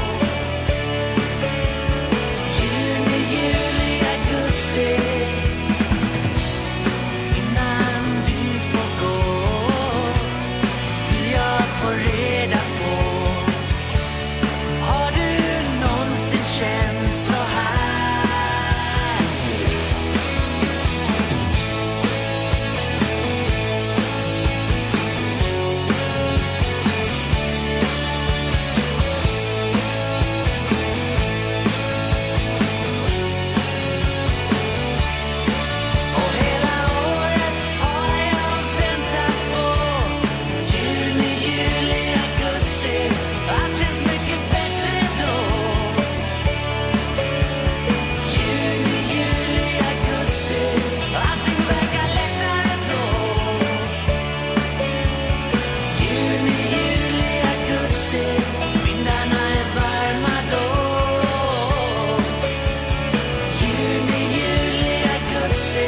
Speaker 24: Juni, juli, augusti. Innan du får gå vill jag få reda på. Har du någonsin känt så här? Och hela året har jag väntat på juni, juli, augusti. Allt känns mycket bättre då. Juni, juli, augusti. Allting verkar lättare då. Juni, juli, augusti. Vindarna är varma då. Juni, juli, augusti.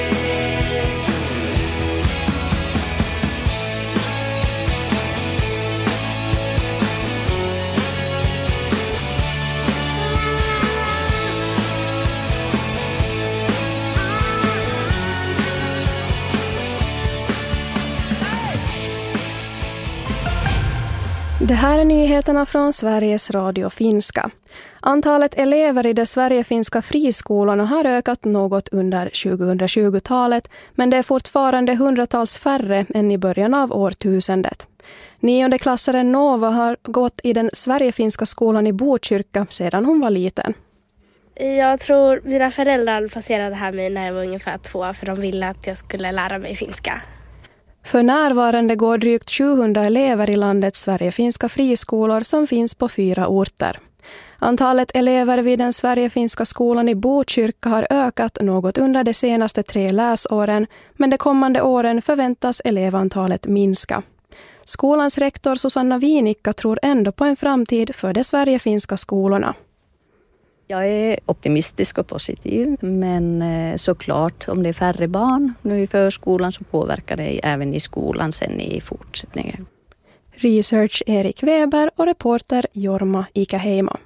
Speaker 10: Det här är nyheterna från Sveriges Radio Finska. Antalet elever i de Sverige-finska friskolorna har ökat något under tjugohundratjugotalet, men det är fortfarande hundratals färre än i början av årtusendet. Nionde klassaren Nova har gått i den Sverige-finska skolan i Botkyrka sedan hon var liten.
Speaker 12: Jag tror mina föräldrar placerade här mig när jag var ungefär två, för de ville att jag skulle lära mig finska.
Speaker 10: För närvarande går drygt sjuhundra elever i landets Sverige-finska friskolor som finns på fyra orter. Antalet elever vid den Sverigefinska skolan i Botkyrka har ökat något under de senaste tre läsåren, men de kommande åren förväntas elevantalet minska. Skolans rektor Susanna Viinikka tror ändå på en framtid för de Sverigefinska skolorna.
Speaker 11: Jag är optimistisk och positiv, men såklart om det är färre barn nu i förskolan så påverkar det även i skolan sen i fortsättningen.
Speaker 10: Research Erik Weber och reporter Jorma Ikaheimo.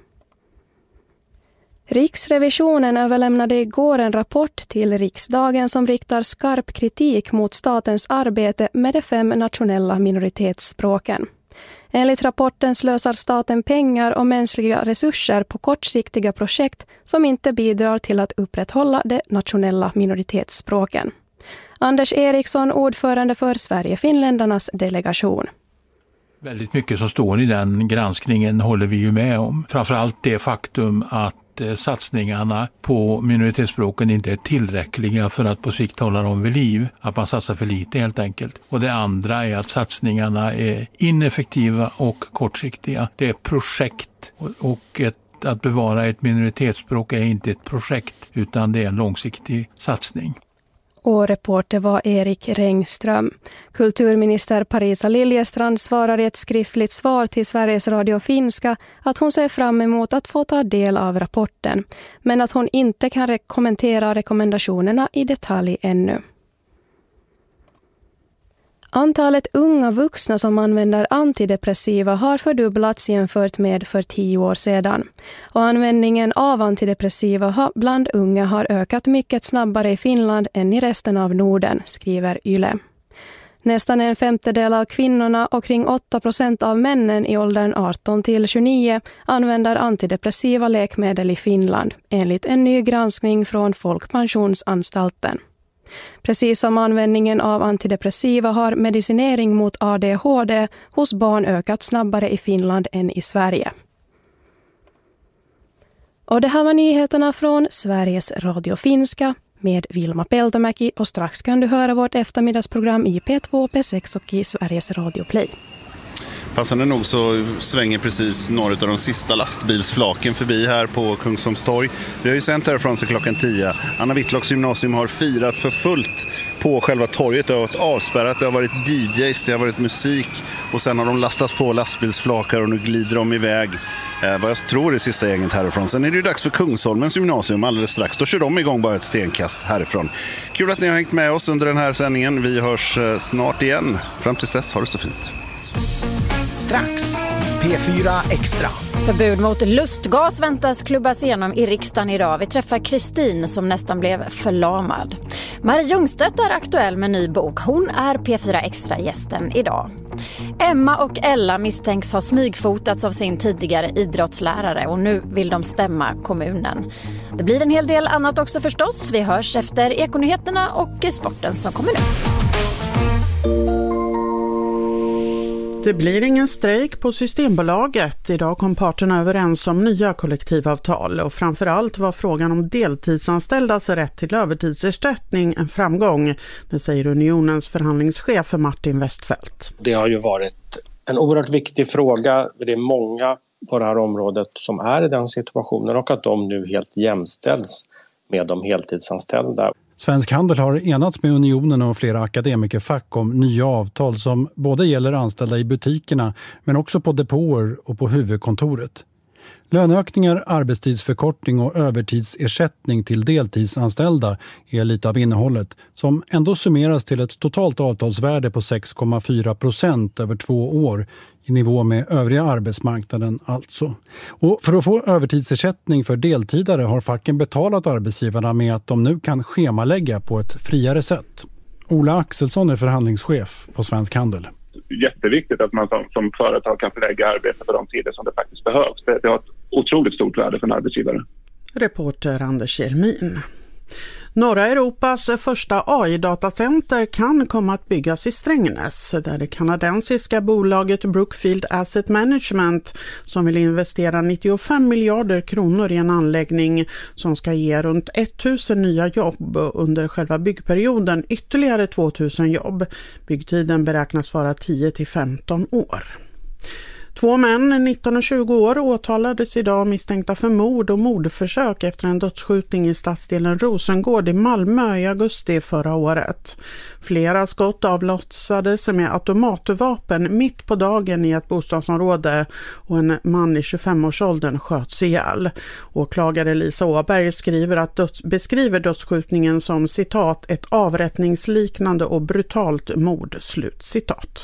Speaker 10: Riksrevisionen överlämnade igår en rapport till riksdagen som riktar skarp kritik mot statens arbete med de fem nationella minoritetsspråken. Enligt rapporten slösar staten pengar och mänskliga resurser på kortsiktiga projekt som inte bidrar till att upprätthålla de nationella minoritetsspråken. Anders Eriksson, ordförande för Sverige-finländarnas delegation.
Speaker 13: Väldigt mycket som står i den granskningen håller vi ju med om. Framförallt det faktum att satsningarna på minoritetsspråken inte är tillräckliga för att på sikt hålla dem vid liv. Att man satsar för lite helt enkelt. Och det andra är att satsningarna är ineffektiva och kortsiktiga. Det är projekt och ett, att bevara ett minoritetsspråk är inte ett projekt utan det är en långsiktig satsning.
Speaker 10: Och reporter var Erik Rengström. Kulturminister Parisa Liljestrand svarar i ett skriftligt svar till Sveriges Radio Finska att hon ser fram emot att få ta del av rapporten, men att hon inte kan re- kommentera rekommendationerna i detalj ännu. Antalet unga vuxna som använder antidepressiva har fördubblats jämfört med för tio år sedan. Och användningen av antidepressiva bland unga har ökat mycket snabbare i Finland än i resten av Norden, skriver Yle. Nästan en femtedel av kvinnorna och kring åtta procent av männen i åldern arton till tjugonio använder antidepressiva läkemedel i Finland, enligt en ny granskning från Folkpensionsanstalten. Precis som användningen av antidepressiva har medicinering mot A D H D hos barn ökat snabbare i Finland än i Sverige. Och det här var nyheterna från Sveriges Radio Finska med Vilma Peltomäki, och strax kan du höra vårt eftermiddagsprogram i P två, P sex och i Sveriges Radio Play.
Speaker 2: Passande nog så svänger precis några av de sista lastbilsflaken förbi här på Kungsholms torg. Vi har ju sänt härifrån sig klockan tio. Anna Whitlocks gymnasium har firat för fullt på själva torget. Det har varit avspärrat, det har varit D Js, det har varit musik och sen har de lastats på lastbilsflakar och nu glider de iväg. Eh, vad jag tror är sista gänget härifrån. Sen är det ju dags för Kungsholmens gymnasium alldeles strax. Då kör de igång bara ett stenkast härifrån. Kul att ni har hängt med oss under den här sändningen. Vi hörs eh, snart igen. Fram till dess, har det så fint.
Speaker 14: Strax P fyra Extra.
Speaker 15: Förbud mot lustgas väntas klubbas igenom i riksdagen idag. Vi träffar Kristin som nästan blev förlamad. Marie Ljungstedt är aktuell med en ny bok. Hon är P fyra Extra-gästen idag. Emma och Ella misstänks ha smygfotats av sin tidigare idrottslärare och nu vill de stämma kommunen. Det blir en hel del annat också förstås. Vi hörs efter Ekonyheterna och sporten som kommer nu.
Speaker 25: Det blir ingen strejk på Systembolaget. Idag kom parterna överens om nya kollektivavtal och framförallt var frågan om deltidsanställdas rätt till övertidsersättning en framgång. Det säger Unionens förhandlingschef Martin Westfeldt.
Speaker 26: Det har ju varit en oerhört viktig fråga. Det är många på det här området som är i den situationen och att de nu helt jämställs med de heltidsanställda.
Speaker 27: Svensk Handel har enats med Unionen och flera akademikerfack om nya avtal som både gäller anställda i butikerna men också på depåer och på huvudkontoret. Löneökningar, arbetstidsförkortning och övertidsersättning till deltidsanställda är lite av innehållet som ändå summeras till ett totalt avtalsvärde på sex komma fyra procent över två år i nivå med övriga arbetsmarknaden alltså. Och för att få övertidsersättning för deltidare har facken betalat arbetsgivarna med att de nu kan schemalägga på ett friare sätt. Ola Axelsson är förhandlingschef på Svensk Handel.
Speaker 28: Jätteviktigt att man som, som företag kan förlägga arbete för de tider som det faktiskt behövs. Det, det har ett otroligt stort värde för en arbetsgivare.
Speaker 25: Reporter Anders Jermin. Norra Europas första A I-datacenter kan komma att byggas i Strängnäs där det kanadensiska bolaget Brookfield Asset Management som vill investera nittiofem miljarder kronor i en anläggning som ska ge runt tusen nya jobb under själva byggperioden, ytterligare tvåtusen jobb. Byggtiden beräknas vara tio till femton år. Två män, nitton och tjugo år, åtalades idag misstänkta för mord och mordförsök efter en dödsskjutning i stadsdelen Rosengård i Malmö i augusti förra året. Flera skott avlossades med automatvapen mitt på dagen i ett bostadsområde och en man i tjugofem-årsåldern sköts ihjäl. Åklagare Lisa Åberg skriver att döds- beskriver dödsskjutningen som citat ett avrättningsliknande och brutalt mord, slut citat.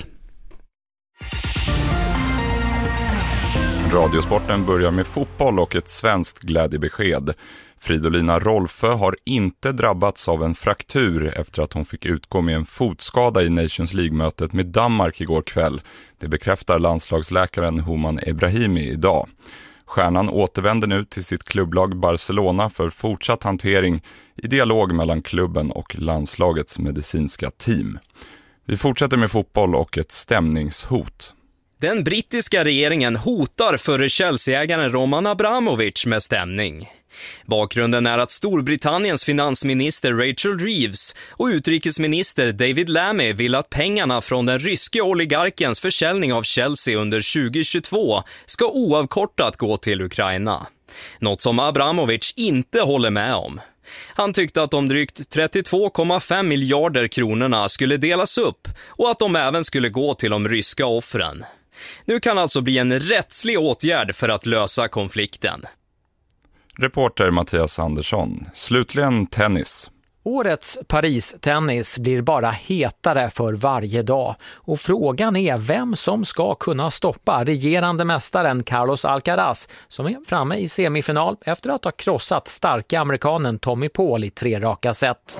Speaker 3: Radiosporten börjar med fotboll och ett svenskt glädjebesked. Fridolina Rolfö har inte drabbats av en fraktur efter att hon fick utgå med en fotskada i Nations League-mötet med Danmark igår kväll. Det bekräftar landslagsläkaren Homan Ebrahimi idag. Stjärnan återvänder nu till sitt klubblag Barcelona för fortsatt hantering i dialog mellan klubben och landslagets medicinska team. Vi fortsätter med fotboll och ett stämningshot.
Speaker 5: Den brittiska regeringen hotar förre Chelsea-ägaren Roman Abramovich med stämning. Bakgrunden är att Storbritanniens finansminister Rachel Reeves och utrikesminister David Lammy vill att pengarna från den ryske oligarkens försäljning av Chelsea under tjugohundratjugotvå ska oavkortat gå till Ukraina. Något som Abramovich inte håller med om. Han tyckte att de drygt trettiotvå komma fem miljarder kronorna skulle delas upp och att de även skulle gå till de ryska offren. Nu kan alltså bli en rättslig åtgärd för att lösa konflikten.
Speaker 3: Reporter Mattias Andersson. Slutligen tennis.
Speaker 16: Årets Paris-tennis blir bara hetare för varje dag och frågan är vem som ska kunna stoppa regerande mästaren Carlos Alcaraz som är framme i semifinal efter att ha krossat starka amerikanen Tommy Paul i tre raka set.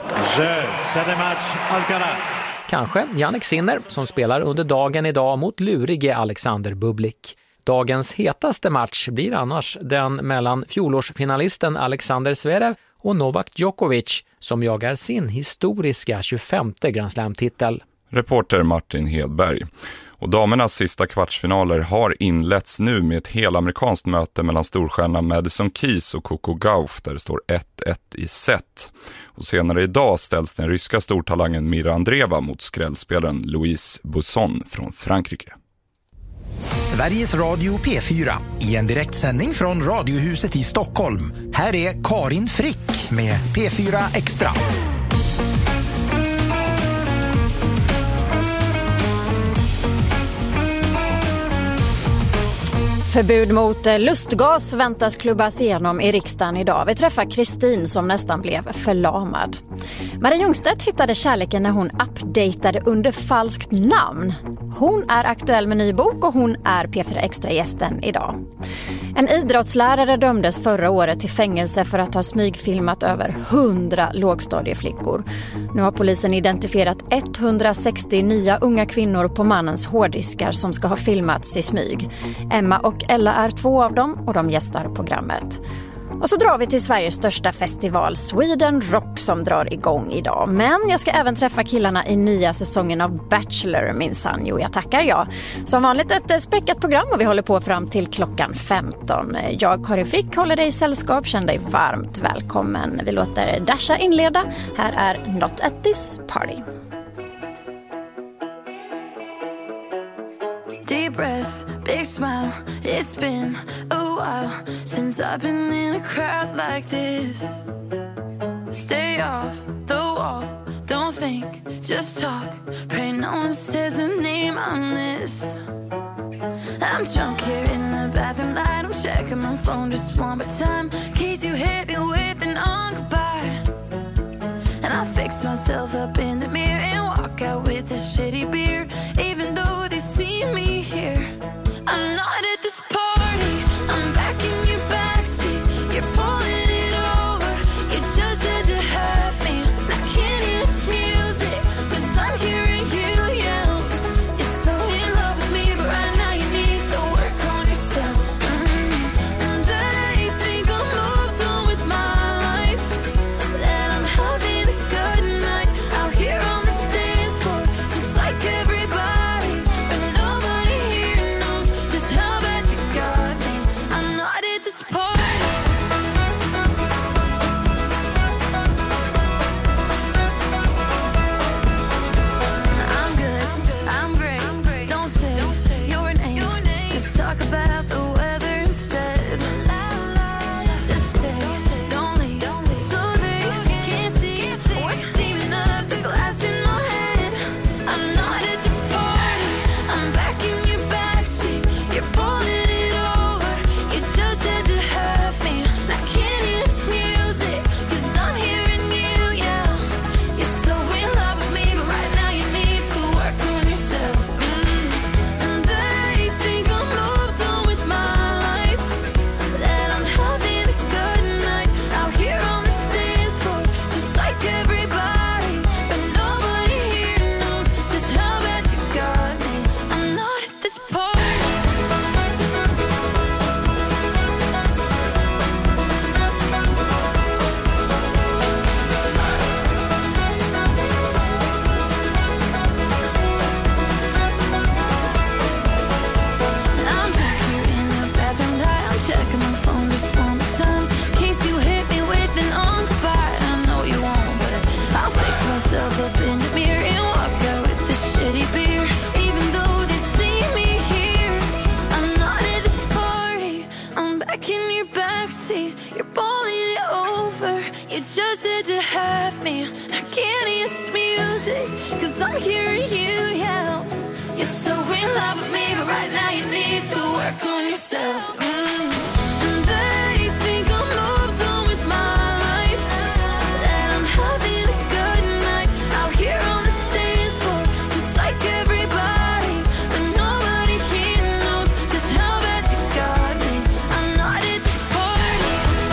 Speaker 16: Kanske Jannik Sinner som spelar under dagen idag mot lurige Alexander Bublik. Dagens hetaste match blir annars den mellan fjolårsfinalisten Alexander Zverev och Novak Djokovic som jagar sin historiska tjugofemte Grand Slam-titel.
Speaker 3: Reporter Martin Hedberg. Och damernas sista kvartsfinaler har inletts nu med ett helamerikanskt möte mellan storstjärna Madison Keys och Coco Gauff där det står ett ett i set. Och senare idag ställs den ryska stortalangen Mira Andreeva mot skrällspelaren Louise Busson från Frankrike.
Speaker 14: Sveriges Radio P fyra i en direktsändning från Radiohuset i Stockholm. Här är Karin Frick med P fyra Extra.
Speaker 15: Förbud mot lustgas väntas klubbas igenom i riksdagen idag. Vi träffar Kristin som nästan blev förlamad. Maria Ljungstedt hittade kärleken när hon updatade under falskt namn. Hon är aktuell med ny bok och hon är P fyra Extra-gästen idag. En idrottslärare dömdes förra året till fängelse för att ha smygfilmat över hundra lågstadieflickor. Nu har polisen identifierat etthundrasextio nya unga kvinnor på mannens hårddiskar som ska ha filmats i smyg. Emma och Ella är två av dem och de gästar programmet. Och så drar vi till Sveriges största festival, Sweden Rock, som drar igång idag. Men jag ska även träffa killarna i nya säsongen av Bachelor, minsann. Jo, jag tackar jag. Som vanligt ett späckat program och vi håller på fram till klockan femton. Jag, Karin Frick, håller dig i sällskap. Känn dig varmt välkommen. Vi låter Dasha inleda. Här är Not at this party.
Speaker 7: Deep breath, big smile. It's been a while since I've been in a crowd like this. Stay off the wall, don't think, just talk. Pray no one says a name I miss. I'm drunk here in the bathroom light. I'm checking my phone just one more time, in case you hit me with an on goodbye. And I fix myself up in the mirror and walk out with a shitty beer. Even though they see me here, I'm not at this party. I'm back in your backseat. You're pulling it over. You just had to have me. I can't hear this music, 'cause I'm hearing you yell. You're so in love with me, but right now you need to work on yourself. Mm-hmm. And they think I'm moved on with my life, that I'm having a good night out here on the dance floor, just like everybody, but nobody
Speaker 24: yourself. Mm. And they think I'm moved on with my life, that I'm having a good night out here on the dance floor, just like everybody, but nobody here knows just how bad you got me. I'm not at this party.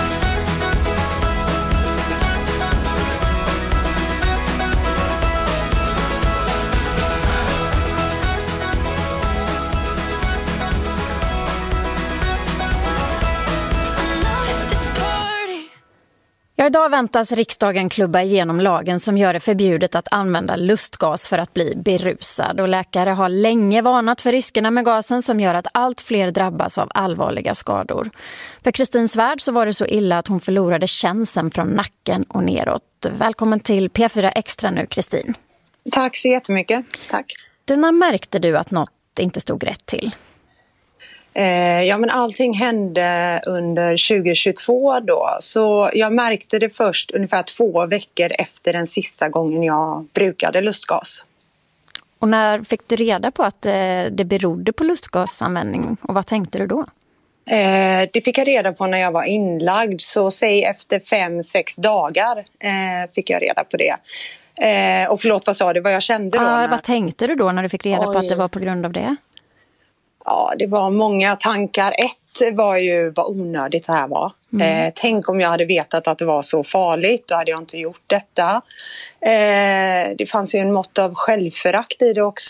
Speaker 15: Ja, idag väntas riksdagen klubba igenom lagen som gör det förbjudet att använda lustgas för att bli berusad. Och läkare har länge varnat för riskerna med gasen som gör att allt fler drabbas av allvarliga skador. För Kristin Svärd så var det så illa att hon förlorade känseln från nacken och neråt. Välkommen till P fyra Extra nu, Kristin.
Speaker 1: Tack så jättemycket. Tack.
Speaker 15: Du, när märkte du att något inte stod rätt till?
Speaker 1: Eh, ja, men allting hände under tjugo tjugotvå då. Så jag märkte det först ungefär två veckor efter den sista gången jag brukade lustgas.
Speaker 15: Och när fick du reda på att eh, det berodde på lustgasanvändning? Och vad tänkte du då?
Speaker 1: Eh, det fick jag reda på när jag var inlagd. Så säg efter fem, sex dagar eh, fick jag reda på det. Eh, och förlåt, vad sa du? Vad jag kände då?
Speaker 15: Ah,
Speaker 1: när...
Speaker 15: Vad tänkte du då när du fick reda
Speaker 1: Oj.
Speaker 15: på att det var på grund av det?
Speaker 1: Ja, det var många tankar. Ett var ju vad onödigt det här var. Mm. Eh, tänk om jag hade vetat att det var så farligt, då hade jag inte gjort detta. Eh, det fanns ju en mått av självförakt i det också.